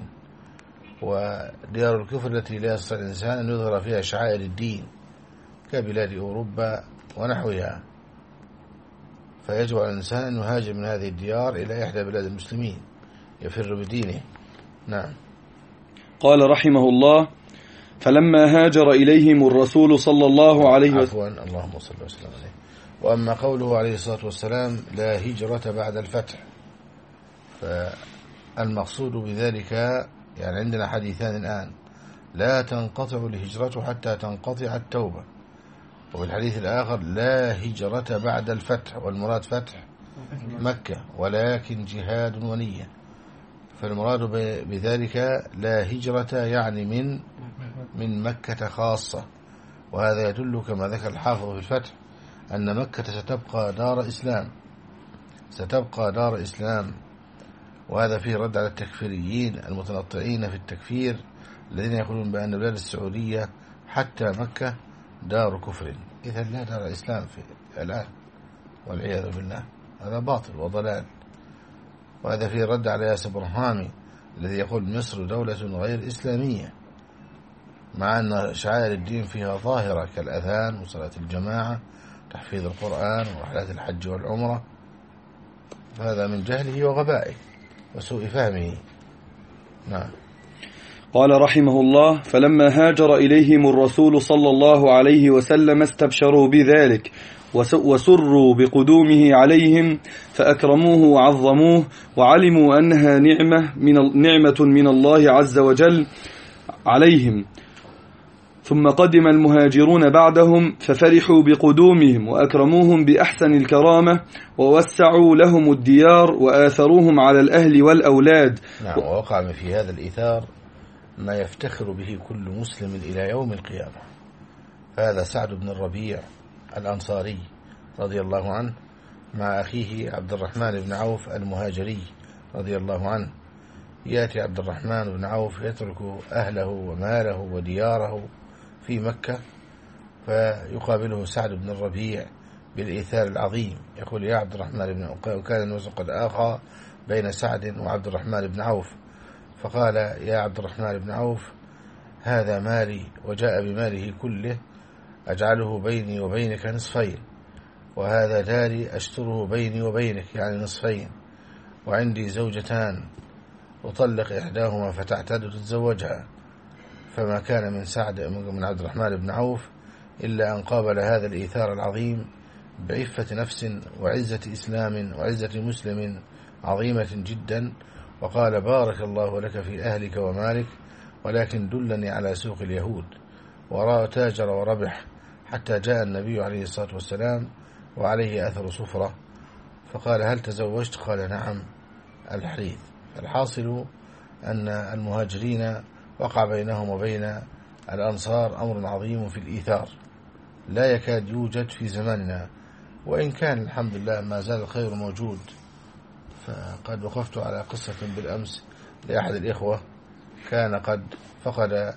وديار الكفر التي لا يستطيع الإنسان أن يظهر فيها شعائر الدين كبلاد أوروبا ونحوها، فيجب على الإنسان أن يهاجر من هذه الديار إلى إحدى بلاد المسلمين يفر بدينه. نعم. قال رحمه الله: فلما هاجر إليهم الرسول صلى الله عليه وسلم، اللهم صل وسلم عليه. وأما قوله عليه الصلاة والسلام: لا هجرة بعد الفتح، فالمقصود بذلك يعني عندنا حديثان الآن: لا تنقطع الهجرة حتى تنقطع التوبة، وفي الحديث الآخر: لا هجرة بعد الفتح، والمراد فتح مكة، ولكن جهاد ونية. فالمراد بذلك لا هجرة يعني من مكة خاصة، وهذا يدل كما ذكر الحافظ في الفتح أن مكة ستبقى دار إسلام، وهذا فيه رد على التكفيريين المتنطعين في التكفير الذين يقولون بأن بلاد السعودية حتى مكة دار كفر، إذا لا دار إسلام في الآن والعياذ بالله. هذا باطل وضلال، وهذا فيه رد على ياسر برهامي الذي يقول مصر دولة غير إسلامية، مع أن شعائر الدين فيها ظاهرة كالأذان وصلاة الجماعة تحفيظ القرآن ورحلات الحج والعمرة. فهذا من جهله وغبائه وسوء فهمه. نعم. قال رحمه الله: فلما هاجر إليهم الرسول صلى الله عليه وسلم استبشروا بذلك وسروا بقدومه عليهم، فأكرموه وعظموه، وعلموا أنها نعمة من الله عز وجل عليهم. ثم قدم المهاجرون بعدهم ففرحوا بقدومهم وأكرموهم بأحسن الكرامة، ووسعوا لهم الديار وآثروهم على الأهل والأولاد. نعم. ووقع في هذا الإيثار ما يفتخر به كل مسلم إلى يوم القيامة. هذا سعد بن الربيع الأنصاري رضي الله عنه مع أخيه عبد الرحمن بن عوف المهاجري رضي الله عنه. يأتي عبد الرحمن بن عوف يترك أهله وماله ودياره في مكة، فيقابله سعد بن الربيع بالإيثار العظيم، يقول: يا عبد الرحمن بن عوف، وكان الناس قد آخى بين سعد وعبد الرحمن بن عوف، فقال: يا عبد الرحمن بن عوف، هذا مالي، وجاء بماله كله، أجعله بيني وبينك نصفين، وهذا داري أشتره بيني وبينك يعني نصفين، وعندي زوجتان أطلق إحداهما فتعتد تتزوجها. فما كان من سعد من عبد الرحمن بن عوف إلا أن قابل هذا الإيثار العظيم بعفة نفس وعزة إسلام وعزة مسلم عظيمة جدا، وقال: بارك الله لك في أهلك ومالك، ولكن دلني على سوق اليهود. تاجر وربح حتى جاء النبي عليه الصلاة والسلام وعليه أثر صفرة، فقال: هل تزوجت؟ قال: نعم. الحديث. الحاصل أن المهاجرين وقع بينهم وبين الأنصار أمر عظيم في الإيثار لا يكاد يوجد في زماننا، وإن كان الحمد لله ما زال الخير موجود. فقد وقفت على قصة بالأمس لأحد الإخوة كان قد فقد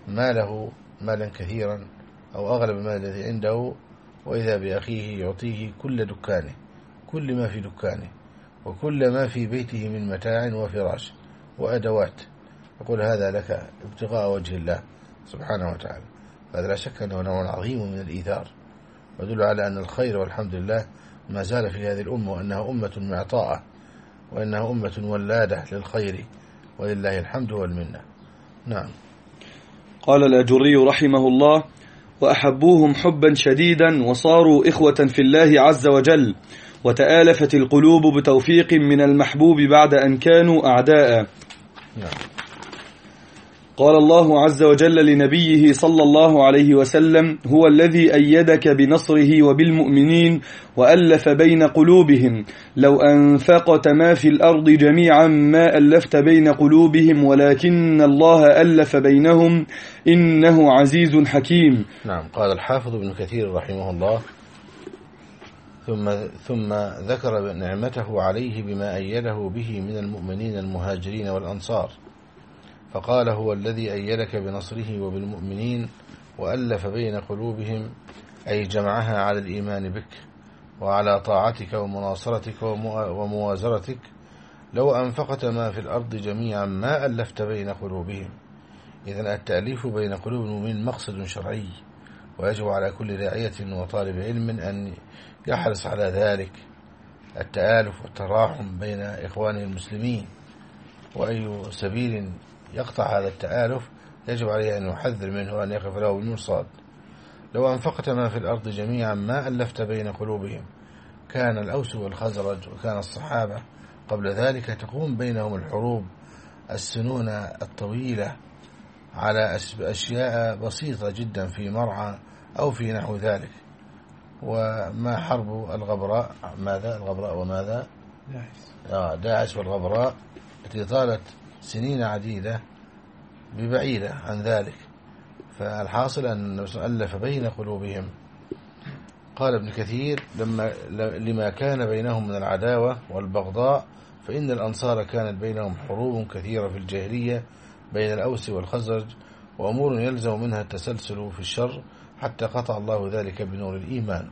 مالا كثيرا أو أغلب المال الذي عنده، وإذا بأخيه يعطيه كل دكانه، كل ما في دكانه، وكل ما في بيته من متاع وفراش وأدوات، يقول: هذا لك ابتغاء وجه الله سبحانه وتعالى. هذا لا شك أنه نوع عظيم من الإيثار، ويدل على أن الخير والحمد لله ما زال في هذه الأمة، وأنها أمة معطاءة، وأنها أمة ولادة للخير، ولله الحمد والمنة. نعم. قال الأجري رحمه الله: وأحبوهم حبا شديدا، وصاروا إخوة في الله عز وجل، وتآلفت القلوب بتوفيق من المحبوب بعد أن كانوا أعداء. نعم. قال الله عز وجل لنبيه صلى الله عليه وسلم: هو الذي أيدك بنصره وبالمؤمنين وألف بين قلوبهم، لو أنفقت ما في الأرض جميعا ما ألفت بين قلوبهم ولكن الله ألف بينهم إنه عزيز حكيم. نعم. قال الحافظ ابن كثير رحمه الله: ثم ذكر نعمته عليه بما أيده به من المؤمنين المهاجرين والأنصار، فقال: هو الذي أيدك بنصره وبالمؤمنين وألف بين قلوبهم، أي جمعها على الإيمان بك وعلى طاعتك ومناصرتك وموازرتك. لو أنفقت ما في الأرض جميعا ما ألفت بين قلوبهم. إذن التأليف بين قلوب المؤمنين مقصد شرعي، ويجب على كل داعية وطالب علم أن يحرص على ذلك، التآلف والتراحم بين إخوانه المسلمين، وأي سبيل يقطع هذا التآلف يجب عليه أن يحذر منه وأن يقف له بالمرصاد. لو أنفقت ما في الأرض جميعا ما ألفت بين قلوبهم. كان الأوس والخزرج وكان الصحابة قبل ذلك تقوم بينهم الحروب السنون الطويلة على أشياء بسيطة جدا في مرعى أو في نحو ذلك. وما حرب الغبراء، ماذا الغبراء وماذا داعش والغبراء التي طالت سنين عديدة ببعيدة عن ذلك. فالحاصل أن ألف بين قلوبهم. قال ابن كثير: لما كان بينهم من العداوة والبغضاء، فإن الأنصار كانت بينهم حروب كثيرة في الجاهلية بين الأوس والخزرج، وأمور يلزم منها التسلسل في الشر حتى قطع الله ذلك بنور الإيمان.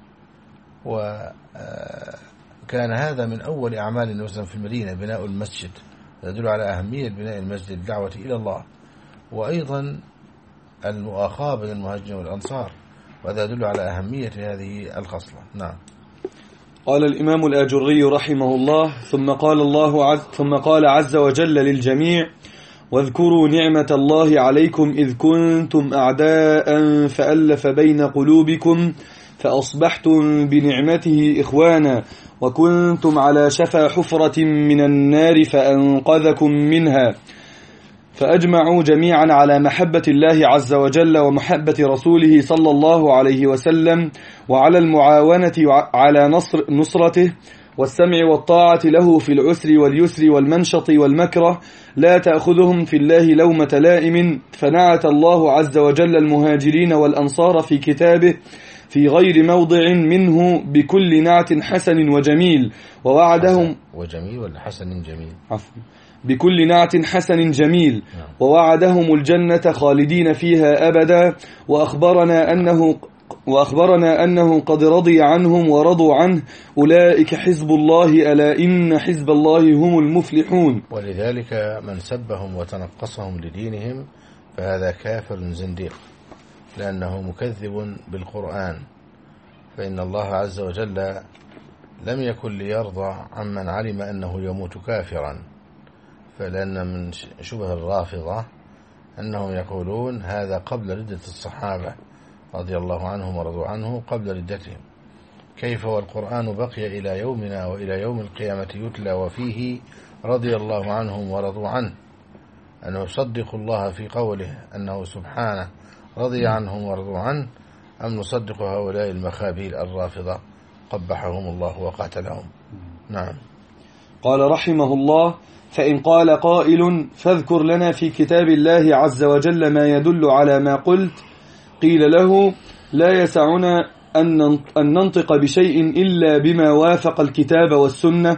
وكان هذا من أول أعمال النبي صلى الله عليه وسلم في المدينة بناء المسجد، يدل على أهمية بناء المسجد الدعوة إلى الله، وأيضا المؤاخاة بين المهاجرين والأنصار، وهذا يدل على أهمية هذه الخصلة. نعم. قال الإمام الآجري رحمه الله: ثم قال عز وجل للجميع: واذكروا نعمة الله عليكم إذ كنتم أعداء فألف بين قلوبكم فأصبحتم بنعمته إخوانا وكنتم على شفا حفرة من النار فأنقذكم منها. فأجمعوا جميعا على محبة الله عز وجل ومحبة رسوله صلى الله عليه وسلم، وعلى المعاونة على نصرته، والسمع والطاعة له في العسر واليسر والمنشط والمكره، لا تأخذهم في الله لومة لائم. فنعت الله عز وجل المهاجرين والأنصار في كتابه في غير موضع منه بكل نعت حسن وجميل، ووعدهم وجميل ولا حسن جميل؟ عفوا، بكل نعت حسن جميل، ووعدهم الجنة خالدين فيها أبدا، وأخبرنا أنه قد رضي عنهم ورضوا عنه، أولئك حزب الله ألا إن حزب الله هم المفلحون. ولذلك من سبهم وتنقصهم لدينهم فهذا كافر زنديق، لأنه مكذب بالقرآن، فإن الله عز وجل لم يكن ليرضى عمن علم أنه يموت كافرا. فلأن من شبه الرافضة أنهم يقولون هذا قبل ردة الصحابة رضي الله عنهم ورضوا عنه، قبل ردتهم. كيف والقرآن بقي إلى يومنا وإلى يوم القيامة يتلى وفيه رضي الله عنهم ورضوا عنه؟ أن يصدق الله في قوله أنه سبحانه رضي عنهم ورضوا عنه، أم نصدق هؤلاء المخابيل الرافضة قبحهم الله وقاتلهم؟ نعم. قال رحمه الله: فإن قال قائل: فاذكر لنا في كتاب الله عز وجل ما يدل على ما قلت، قيل له: لا يسعنا أن ننطق بشيء إلا بما وافق الكتاب والسنة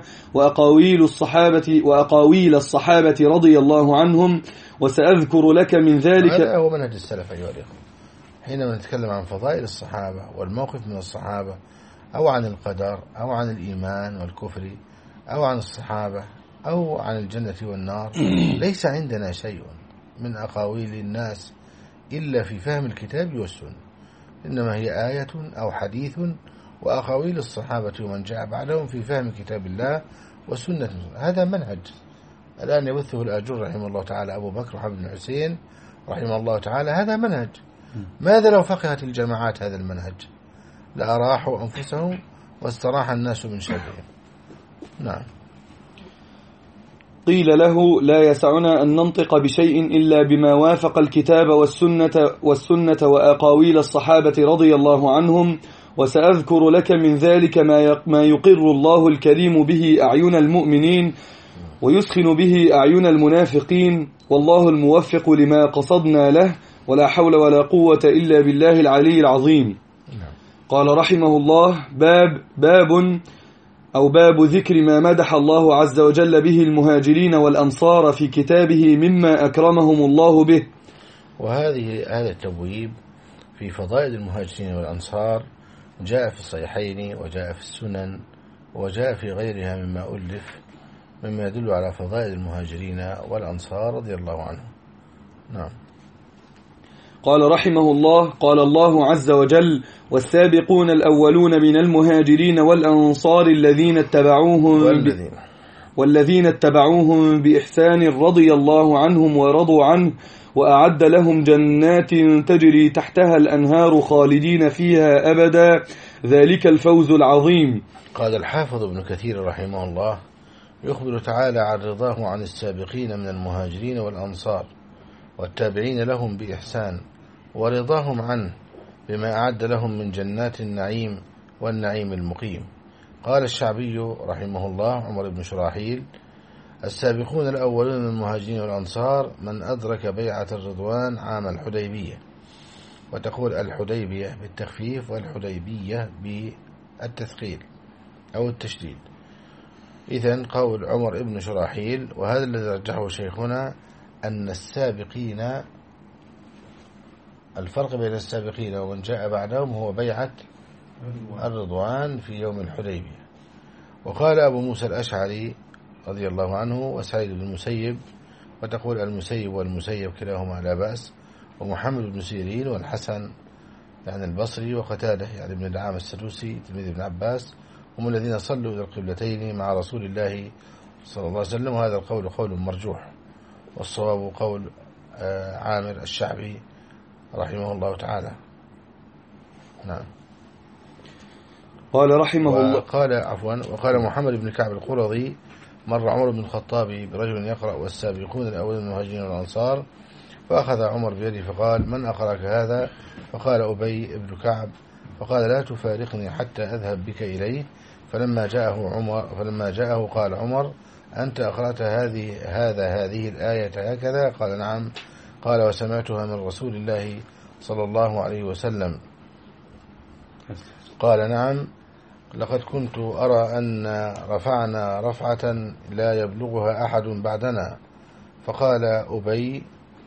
وأقاويل الصحابة رضي الله عنهم، وسأذكر لك من ذلك. هذا هو منهج السلف أيها الأخوة، حينما نتكلم عن فضائل الصحابة والموقف من الصحابة، أو عن القدر، أو عن الإيمان والكفر، أو عن الصحابة، أو عن الجنة والنار، ليس عندنا شيء من أقاويل الناس إلا في فهم الكتاب والسنة، إنما هي آية أو حديث، وأقاويل الصحابة ومن جاء بعدهم في فهم كتاب الله والسنة. هذا منهج الآن يبثه الآجر رحمه الله تعالى أبو بكر محمد بن حسين رحمه الله تعالى، هذا منهج. ماذا لو فقهت الجماعات هذا المنهج؟ لأراحوا أنفسهم واستراح الناس من شرهم. نعم. قيل له: لا يسعنا أن ننطق بشيء إلا بما وافق الكتاب والسنة وأقاويل الصحابة رضي الله عنهم، وسأذكر لك من ذلك ما يقر الله الكريم به أعين المؤمنين ويسخن به أعين المنافقين، والله الموفق لما قصدنا له، ولا حول ولا قوة إلا بالله العلي العظيم. قال رحمه الله: باب ذكر ما مدح الله عز وجل به المهاجرين والأنصار في كتابه مما أكرمهم الله به. هذا التبويب في فضائل المهاجرين والأنصار جاء في الصحيحين وجاء في السنن وجاء في غيرها مما ألف، مما يدل على فضائل المهاجرين والأنصار رضي الله عنهم. نعم. قال رحمه الله: قال الله عز وجل: والسابقون الأولون من المهاجرين والأنصار والذين اتبعوهم بإحسان رضي الله عنهم ورضوا عنه، وأعد لهم جنات تجري تحتها الأنهار خالدين فيها أبدا، ذلك الفوز العظيم. قال الحافظ ابن كثير رحمه الله: يخبر تعالى عن رضاه عن السابقين من المهاجرين والأنصار والتابعين لهم بإحسان، ورضاهم عنه بما أعد لهم من جنات النعيم والنعيم المقيم. قال الشعبي رحمه الله عمر بن شراحيل: السابقون الأولون من المهاجرين والأنصار من أدرك بيعة الرضوان عام الحديبية، وتقول الحديبية بالتخفيف والحديبية بالتثقيل أو التشديد. إذن قول عمر بن شراحيل، وهذا الذي رجحه شيخنا، أن السابقين الفرق بين السابقين ومن جاء بعدهم هو بيعة الرضوان في يوم الحديبية. وقال أبو موسى الأشعري رضي الله عنه وسعيد بن المسيب، وتقول المسيب والمسيب كلاهما لا بأس، ومحمد بن سيرين والحسن يعني البصري وقتاده يعني ابن دعامة السدوسي تلميذ ابن عباس، هم الذين صلوا إلى القبلتين مع رسول الله صلى الله عليه وسلم. وهذا القول قول مرجوح، والصواب قول عامر الشعبي رحمه الله تعالى. نعم. قال رحمه الله وقال محمد بن كعب القرظي مر عمر بن الخطاب برجل يقرأ والسابقون الأولون من المهاجرين والأنصار، فأخذ عمر بيده فقال من أقرأك هذا؟ فقال أبي بن كعب، فقال لا تفارقني حتى أذهب بك إليه. فلما جاءه قال عمر أنت أقرأت هذه الآية هكذا؟ قال نعم. قال وسمعتها من رسول الله صلى الله عليه وسلم. قال نعم لقد كنت أرى أن رفعنا رفعة لا يبلغها أحد بعدنا. فقال أبي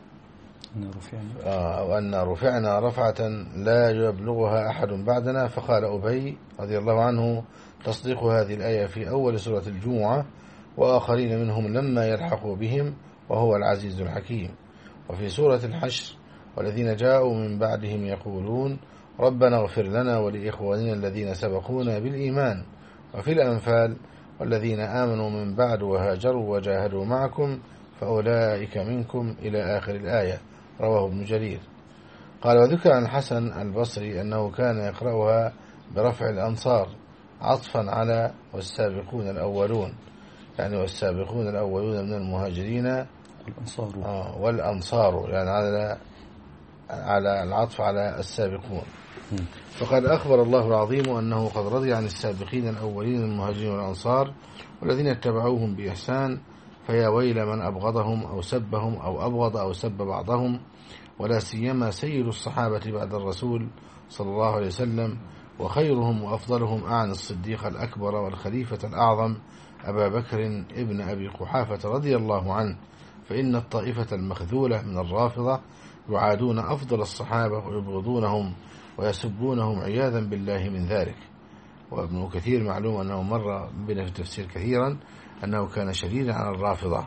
أو أن رفعنا رفعة لا يبلغها أحد بعدنا. فقال أبي رضي الله عنه تصديق هذه الآية في أول سورة الجمعة، وآخرين منهم لما يلحقوا بهم وهو العزيز الحكيم. وفي سورة الحشر والذين جاءوا من بعدهم يقولون ربنا اغفر لنا ولإخواننا الذين سبقونا بالإيمان. وفي الأنفال والذين آمنوا من بعد وهاجروا وجاهدوا معكم فأولئك منكم إلى آخر الآية. رواه ابن جرير. قال وذكر عن الحسن البصري أنه كان يقرأها برفع الأنصار عطفا على والسابقون الأولون، يعني والسابقون الأولون من المهاجرين والأنصار يعني على العطف على السابقون. فقد أخبر الله العظيم أنه قد رضي عن السابقين الأولين من المهاجرين والأنصار والذين اتبعوهم بإحسان، فيا ويل من أبغضهم أو سبهم أو أبغض أو سب بعضهم، ولا سيما سيد الصحابة بعد الرسول صلى الله عليه وسلم، وخيرهم وأفضلهم أعن الصديق الأكبر والخليفة الأعظم أبا بكر ابن أبي قحافة رضي الله عنه. فإن الطائفة المخذولة من الرافضة يعادون أفضل الصحابة ويبغضونهم ويسبونهم عياذا بالله من ذلك. وابن كثير معلوم أنه مر بنا في التفسير كثيرا أنه كان شديدا على الرافضة،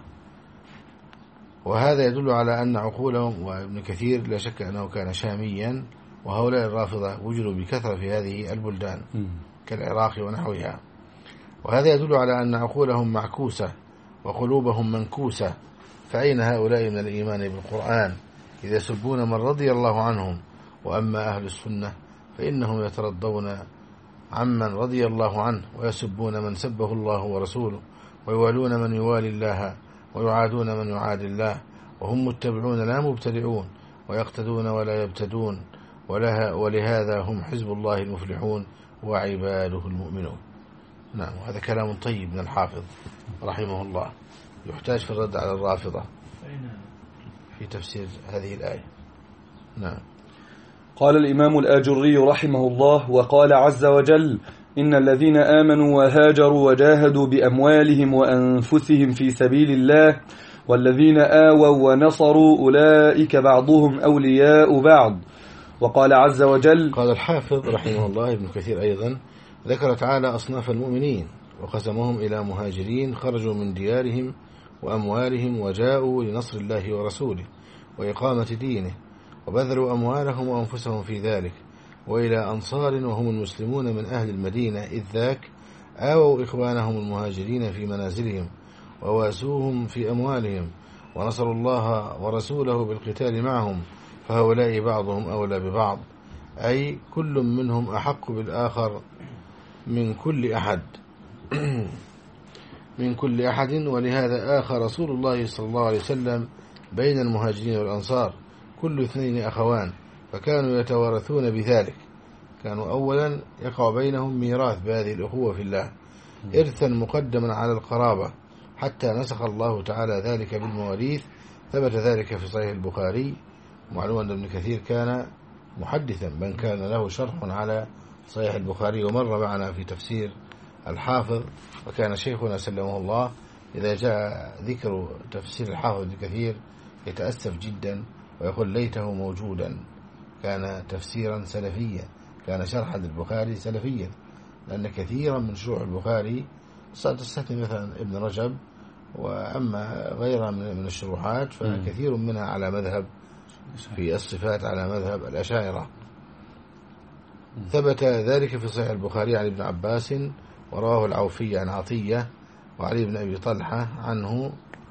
وهذا يدل على أن عقولهم، وابن كثير لا شك أنه كان شاميا، وهؤلاء الرافضة وجدوا بكثرة في هذه البلدان كالعراق ونحوها، وهذا يدل على أن عقولهم معكوسة وقلوبهم منكوسة. فأين هؤلاء من الإيمان بالقرآن إذا يسبون من رضي الله عنهم؟ وأما أهل السنة فإنهم يترضون عمن رضي الله عنه ويسبون من سبه الله ورسوله، ويوالون من يوالي الله ويعادون من يعادي الله، وهم متبعون لا مبتدعون، ويقتدون ولا يبتدون، ولهذا هم حزب الله المفلحون وعباده المؤمنون. نعم. وهذا كلام طيب من الحافظ رحمه الله، يحتاج في الرد على الرافضة في تفسير هذه الآية. نعم. قال الإمام الآجري رحمه الله وقال عز وجل إن الذين آمنوا وهاجروا وجاهدوا بأموالهم وأنفسهم في سبيل الله والذين آووا ونصروا أولئك بعضهم أولياء بعض. وقال عز وجل قال الحافظ رحمه الله ابن كثير أيضا ذكر تعالى أصناف المؤمنين وقسمهم إلى مهاجرين خرجوا من ديارهم وأموالهم وجاءوا لنصر الله ورسوله وإقامة دينه وبذلوا أموالهم وأنفسهم في ذلك، وإلى أنصار وهم المسلمون من أهل المدينة إذ ذاك آووا إخوانهم المهاجرين في منازلهم وواسوهم في أموالهم ونصروا الله ورسوله بالقتال معهم، فهؤلاء بعضهم أولى ببعض، أي كل منهم أحق بالآخر من كل أحد ولهذا آخى رسول الله صلى الله عليه وسلم بين المهاجرين والأنصار كل اثنين أخوان، فكانوا يتوارثون بذلك. كانوا أولا يقع بينهم ميراث بهذه الأخوة في الله إرثا مقدما على القرابة، حتى نسخ الله تعالى ذلك بالمواريث. ثبت ذلك في صحيح البخاري. معلوم أن ابن كثير كان محدثا من كان له شرح على صحيح البخاري، ومر معنا في تفسير الحافظ، وكان شيخنا سلمه الله إذا جاء ذكر تفسير الحافظ ابن كثير يتأسف جدا ويقول ليته موجودا، كان تفسيرا سلفيا، كان شرحا للبخاري سلفيا، لأن كثيرا من شروح البخاري تستثني مثلا ابن رجب، وأما غيرها من الشروحات فكثير منها على مذهب في الصفات على مذهب الأشاعرة. ثبت ذلك في صحيح البخاري عن ابن عباس، ورواه العوفي عن عطية وعلي بن أبي طلحة عنه.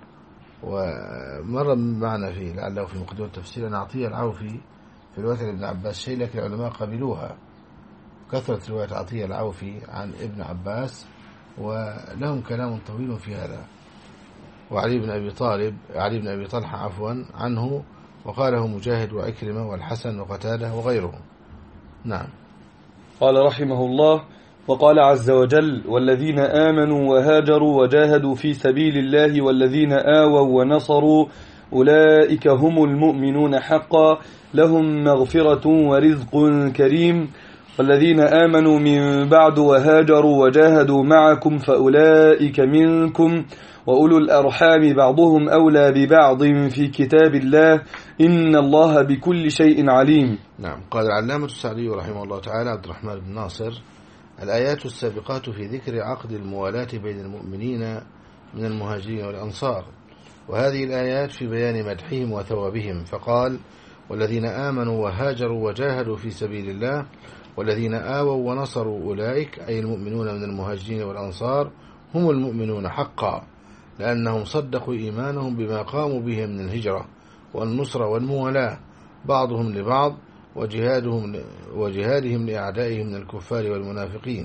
ومر معنا فيه لعله في مقدمة التفسير أن عطية العوفي في رواية ابن عباس شيء، لكن العلماء قبلوها، كثرة رواية عطية العوفي عن ابن عباس ولهم كلام طويل في هذا. وعلي بن أبي طلحة عنه، وقاله مجاهد وعكرمة والحسن وقتادة وغيرهم. نعم. قال رحمه الله: وقال عز وجل: والذين آمنوا وهاجروا وجاهدوا في سبيل الله والذين آووا ونصروا أولئك هم المؤمنون حقا لهم مغفرة ورزق كريم. والذين آمنوا من بعد وهاجروا وجاهدوا معكم فأولئك منكم وأولو الأرحام بعضهم أولى ببعض في كتاب الله إن الله بكل شيء عليم. نعم. قال العلامة السعدي رحمه الله تعالى عبد الرحمن بن ناصر: الآيات السابقات في ذكر عقد الموالاة بين المؤمنين من المهاجرين والأنصار، وهذه الآيات في بيان مدحهم وثوابهم، فقال: والذين آمنوا وهاجروا وجاهدوا في سبيل الله والذين آووا ونصروا أولئك، أي المؤمنون من المهاجرين والأنصار، هم المؤمنون حقا، لأنهم صدقوا إيمانهم بما قاموا به من الهجرة والنصرة والموالاة بعضهم لبعض وجهادهم لأعدائهم من الكفار والمنافقين.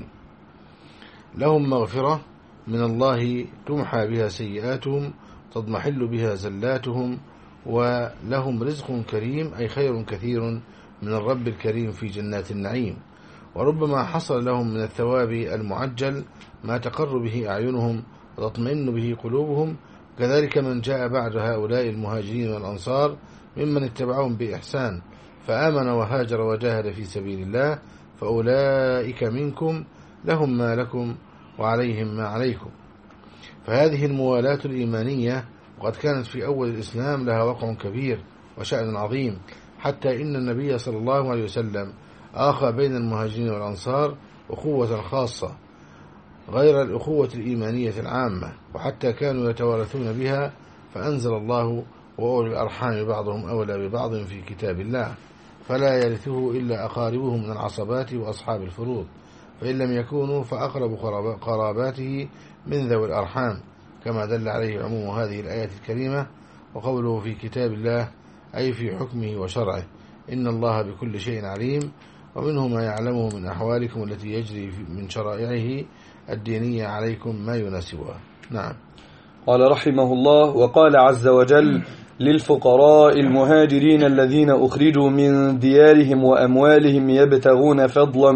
لهم مغفرة من الله تمحى بها سيئاتهم تضمحل بها زلاتهم، ولهم رزق كريم، أي خير كثير من الرب الكريم في جنات النعيم. وربما حصل لهم من الثواب المعجل ما تقر به أعينهم وتطمئن به قلوبهم، كذلك من جاء بعد هؤلاء المهاجرين والأنصار ممن اتبعهم بإحسان فآمن وهاجر وجاهد في سبيل الله، فأولئك منكم لهم ما لكم وعليهم ما عليكم. فهذه الموالاة الإيمانية وقد كانت في أول الإسلام لها وقع كبير وشأن عظيم، حتى إن النبي صلى الله عليه وسلم آخى بين المهاجرين والأنصار أخوة خاصة غير الأخوة الإيمانية العامة، وحتى كانوا يتوارثون بها، فأنزل الله: وأولي الأرحام بعضهم أولى ببعض في كتاب الله، فلا يرثه إلا أقاربه من العصبات وأصحاب الفروض، فإن لم يكونوا فأقرب قراباته من ذوي الأرحام، كما دل عليه عموم هذه الآية الكريمة. وقوله في كتاب الله أي في حكمه وشرعه، إن الله بكل شيء عليم، ومنه ما يعلمه من أحوالكم التي يجري من شرائعه الدينية عليكم ما يناسبها. نعم. قال رحمه الله: وقال عز وجل: للفقراء المهاجرين الذين أخرجوا من ديارهم وأموالهم يبتغون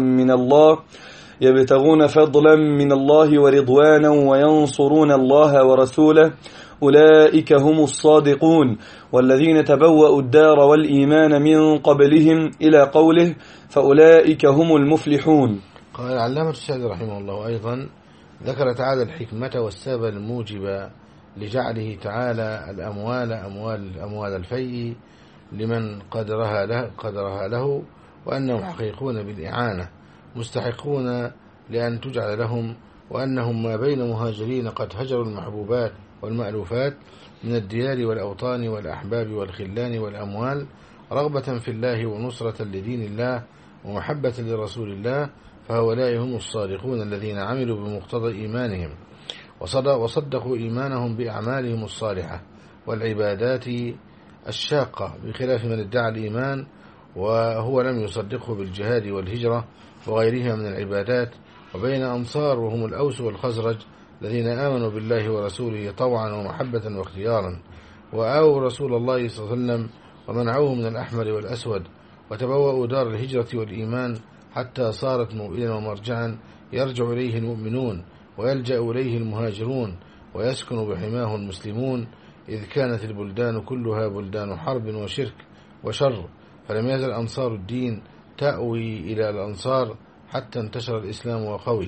فضلا من الله ورضوانا وينصرون الله ورسوله أولئك هم الصادقون والذين تبوأوا الدار والإيمان من قبلهم إلى قوله فأولئك هم المفلحون. قال العلامة السعدي رحمه الله أيضا: ذكر تعالى الحكمة والسبب الموجب لجعله تعالى أموال الفيء لمن قدرها له، وأنهم حقيقون بالإعانة مستحقون لأن تجعل لهم، وأنهم ما بين مهاجرين قد هجروا المحبوبات والمألوفات من الديار والأوطان والأحباب والخلان والأموال رغبة في الله ونصرة لدين الله ومحبة لرسول الله، فهؤلاء هم الصادقون الذين عملوا بمقتضى إيمانهم وصدقوا إيمانهم بأعمالهم الصالحة والعبادات الشاقة، بخلاف من ادعى الإيمان وهو لم يصدقه بالجهاد والهجرة وغيرها من العبادات. وبين أنصار وهم الأوس والخزرج الذين آمنوا بالله ورسوله طوعا ومحبة واختيارا، وآووا رسول الله صلى الله عليه وسلم ومنعوه من الأحمر والأسود، وتبوأوا دار الهجرة والإيمان حتى صارت موئلا ومرجعا يرجع إليه المؤمنون ويلجأ إليه المهاجرون ويسكن بحماه المسلمون، إذ كانت البلدان كلها بلدان حرب وشرك وشر، فلم يزل أنصار الدين تأوي إلى الأنصار حتى انتشر الإسلام وقوي،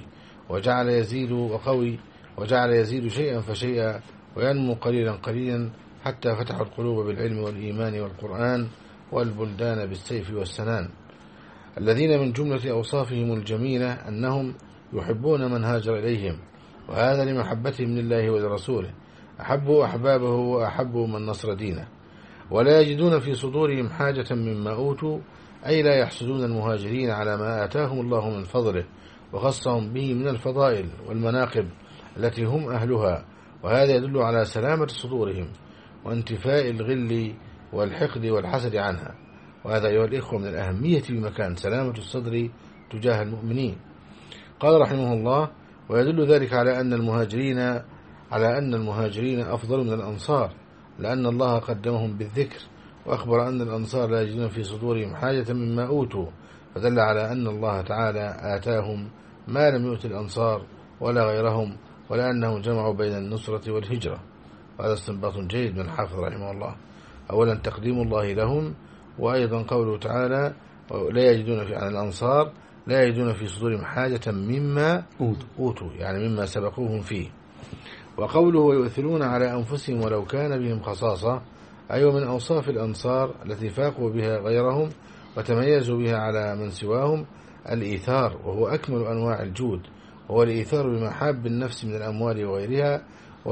وجعل يزيد شيئا فشيئا وينمو قليلا قليلا، حتى فتحوا القلوب بالعلم والإيمان والقرآن، والبلدان بالسيف والسنان. الذين من جملة أوصافهم الجميلة أنهم يحبون من هاجر إليهم، وهذا لمحبتهم لله ولرسوله، أحبوا أحبابه وأحبوا من نصر دينه، ولا يجدون في صدورهم حاجة مما أوتوا، أي لا يحسدون المهاجرين على ما آتاهم الله من فضله وخصهم به من الفضائل والمناقب التي هم أهلها، وهذا يدل على سلامة صدورهم وانتفاء الغل والحقد والحسد عنها. وهذا أيها الإخوة من الأهمية بمكان سلامة الصدر تجاه المؤمنين. قال رحمه الله: ويدل ذلك على أن المهاجرين أفضل من الأنصار، لأن الله قدمهم بالذكر، وأخبر أن الأنصار لا يجدون في صدورهم حاجة مما أوتوا، فدل على أن الله تعالى آتاهم ما لم يؤت الأنصار ولا غيرهم، ولا أنهم جمعوا بين النصرة والهجرة. وهذا استنباط جيد من حافظ رحمه الله. أولا تقديم الله لهم، وأيضا قوله تعالى: لا يجدون في عن الأنصار لا يجدون في صدورهم حاجة مما أوتوا، يعني مما سبقوهم فيه. وقوله: ويؤثرون على أنفسهم ولو كان بهم خصاصة، أي من أوصاف الأنصار التي فاقوا بها غيرهم وتميزوا بها على من سواهم الإيثار، وهو أكمل أنواع الجود، وهو الإيثار بمحاب النفس من الأموال وغيرها،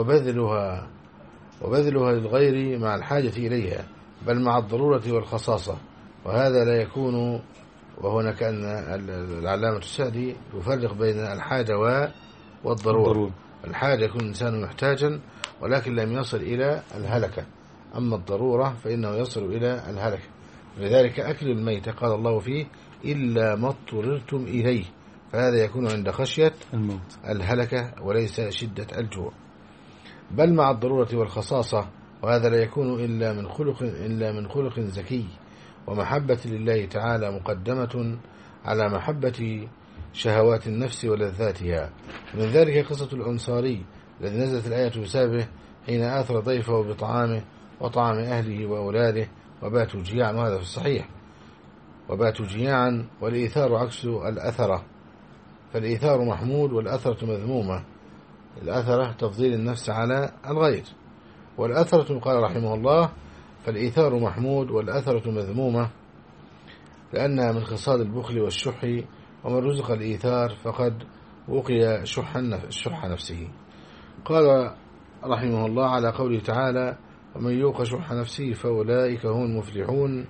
وبذلها للغير مع الحاجة إليها، بل مع الضرورة والخصاصة. وهذا لا يكون، وهنا كأن العلامة السعدي يفرق بين الحاجة والضرورة. الحاجة يكون الإنسان محتاجا ولكن لم يصل إلى الهلكة، أما الضرورة فإنه يصل إلى الهلكة. لذلك أكل الميت قال الله فيه: إلا ما اضطررتم إليه، فهذا يكون عند خشية الموت الهلكة وليس شدة الجوع، بل مع الضرورة والخصاصة. وهذا لا يكون إلا من خلق زكي ومحبة لله تعالى مقدمة على محبة شهوات النفس ولذاتها. من ذلك قصة الأنصاري الذي نزلت الآية بسببه حين آثر ضيفه بطعامه وطعام أهله وأولاده وباتوا جياعا، وهذا في الصحيح، وباتوا جياعا. والإيثار عكس الأثرة، فالإيثار محمود والأثرة مذمومة. الأثرة تفضيل النفس على الغير، والأثرة قال رحمه الله: فالإيثار محمود والأثرة مذمومة، لأنها من خصال البخل والشح، ومن رزق الإيثار فقد وقي شح نفسه. قال رحمه الله على قوله تعالى: ومن يوق شح نفسه فأولئك هم المفلحون.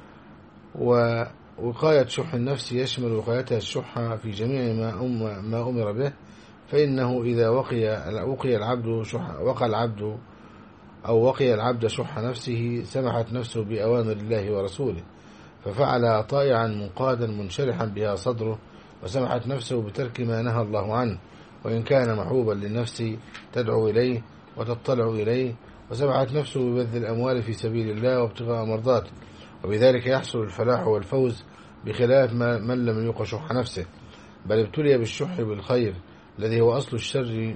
ووقاية شح النفس يشمل وقايتها الشح في جميع ما أمر به، فإنه إذا وقي العبد شح نفسه سمحت نفسه بأوامر الله ورسوله، ففعل طائعا منقادا منشرحا بها صدره، وسمحت نفسه بترك ما نهى الله عنه، وإن كان محبوبا للنفس تدعو إليه وتطلع إليه، وسمحت نفسه ببذل الأموال في سبيل الله وابتغاء مرضاته، وبذلك يحصل الفلاح والفوز، بخلاف من لم يوق شح نفسه، بل ابتلي بالشح بالخير الذي هو أصل الشر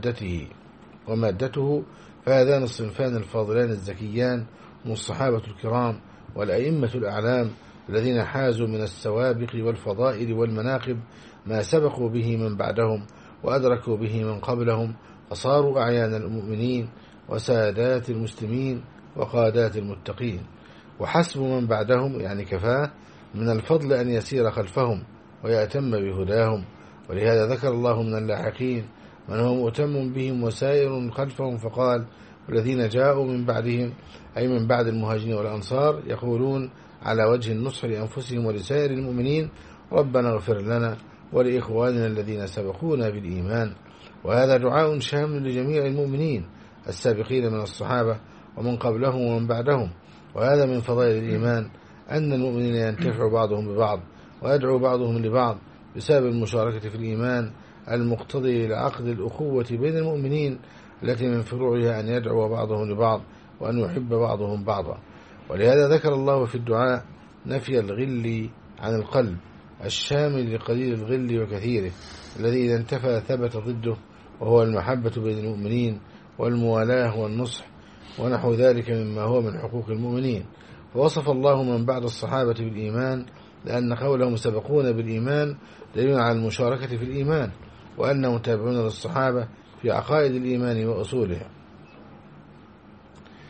ومادته. فهذان الصنفان الفاضلان الزكيان هم الصحابة الكرام والأئمة الأعلام الذين حازوا من السوابق والفضائل والمناقب ما سبقوا به من بعدهم وأدركوا به من قبلهم، فصاروا أعيان المؤمنين وسادات المسلمين وقادات المتقين. وحسب من بعدهم، يعني كفاه من الفضل أن يسير خلفهم ويأتم بهداهم. ولهذا ذكر الله من اللاحقين من هو مؤتم بهم وسائر خلفهم، فقال: والذين جاءوا من بعدهم، أي من بعد المهاجرين والأنصار، يقولون على وجه النصح لأنفسهم ولسائر المؤمنين: ربنا اغفر لنا ولإخواننا الذين سبقونا بالإيمان. وهذا دعاء شامل لجميع المؤمنين السابقين من الصحابة ومن قبلهم ومن بعدهم. وهذا من فضائل الإيمان أن المؤمنين ينتفع بعضهم ببعض ويدعو بعضهم لبعض بسبب المشاركة في الإيمان المقتضي لعقد الأخوة بين المؤمنين، التي من فروعها أن يدعو بعضهم لبعض وأن يحب بعضهم بعضا. ولهذا ذكر الله في الدعاء نفي الغل عن القلب الشامل لقليل الغل وكثيره، الذي إذا انتفى ثبت ضده، وهو المحبة بين المؤمنين والموالاة والنصح ونحو ذلك مما هو من حقوق المؤمنين. فوصف الله من بعد الصحابة بالإيمان، لأن قولهم سبقون بالإيمان دليل على المشاركة في الإيمان، وأنهم تابعون للصحابة في عقائد الإيمان وأصولها.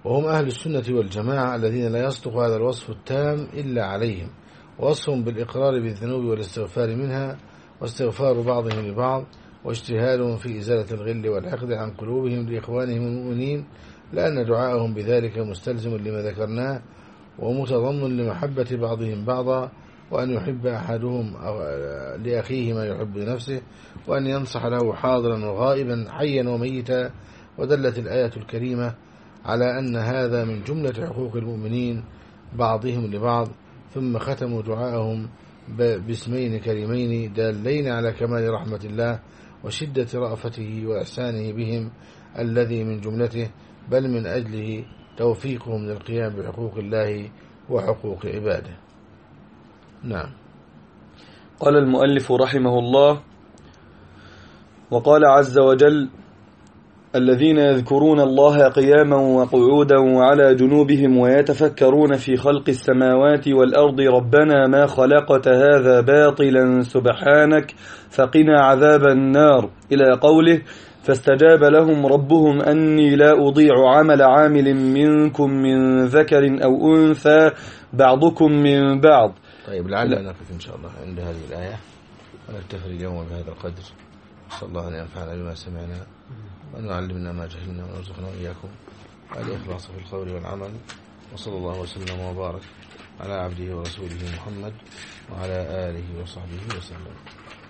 وهم أهل السنة والجماعة الذين لا يصدق هذا الوصف التام إلا عليهم، وصفهم بالإقرار بالذنوب والاستغفار منها، واستغفار بعضهم لبعض، واجتهادهم في إزالة الغل والحقد عن قلوبهم لإخوانهم المؤمنين، لأن دعاءهم بذلك مستلزم لما ذكرناه ومتضمن لمحبة بعضهم بعضا، وأن يحب أحدهم لأخيه ما يحب لنفسه، وأن ينصح له حاضرا وغائبا حيا وميتا. ودلت الآية الكريمة على أن هذا من جملة حقوق المؤمنين بعضهم لبعض، ثم ختموا دعاءهم باسمين كريمين دالين على كمال رحمة الله وشدة رأفته وإحسانه بهم، الذي من جملته بل من أجله توفيقهم للقيام بحقوق الله وحقوق عباده. نعم. قال المؤلف رحمه الله: وقال عز وجل: الذين يذكرون الله قياما وقعودا وعلى جنوبهم ويتفكرون في خلق السماوات والأرض ربنا ما خلقت هذا باطلا سبحانك فقنا عذاب النار، إلى قوله: فاستجاب لهم ربهم أني لا أضيع عمل عامل منكم من ذكر أو أنثى بعضكم من بعض. طيب، لعلنا نقف إن شاء الله عند هذه الآية ونكتفي اليوم بهذا القدر. صلى الله أن ينفعنا بما سمعنا وأن يعلمنا ما جهلنا ونرزقنا وإياكم الإخلاص في القول والعمل. وصلى الله وسلم وبارك على عبده ورسوله محمد وعلى آله وصحبه وسلم.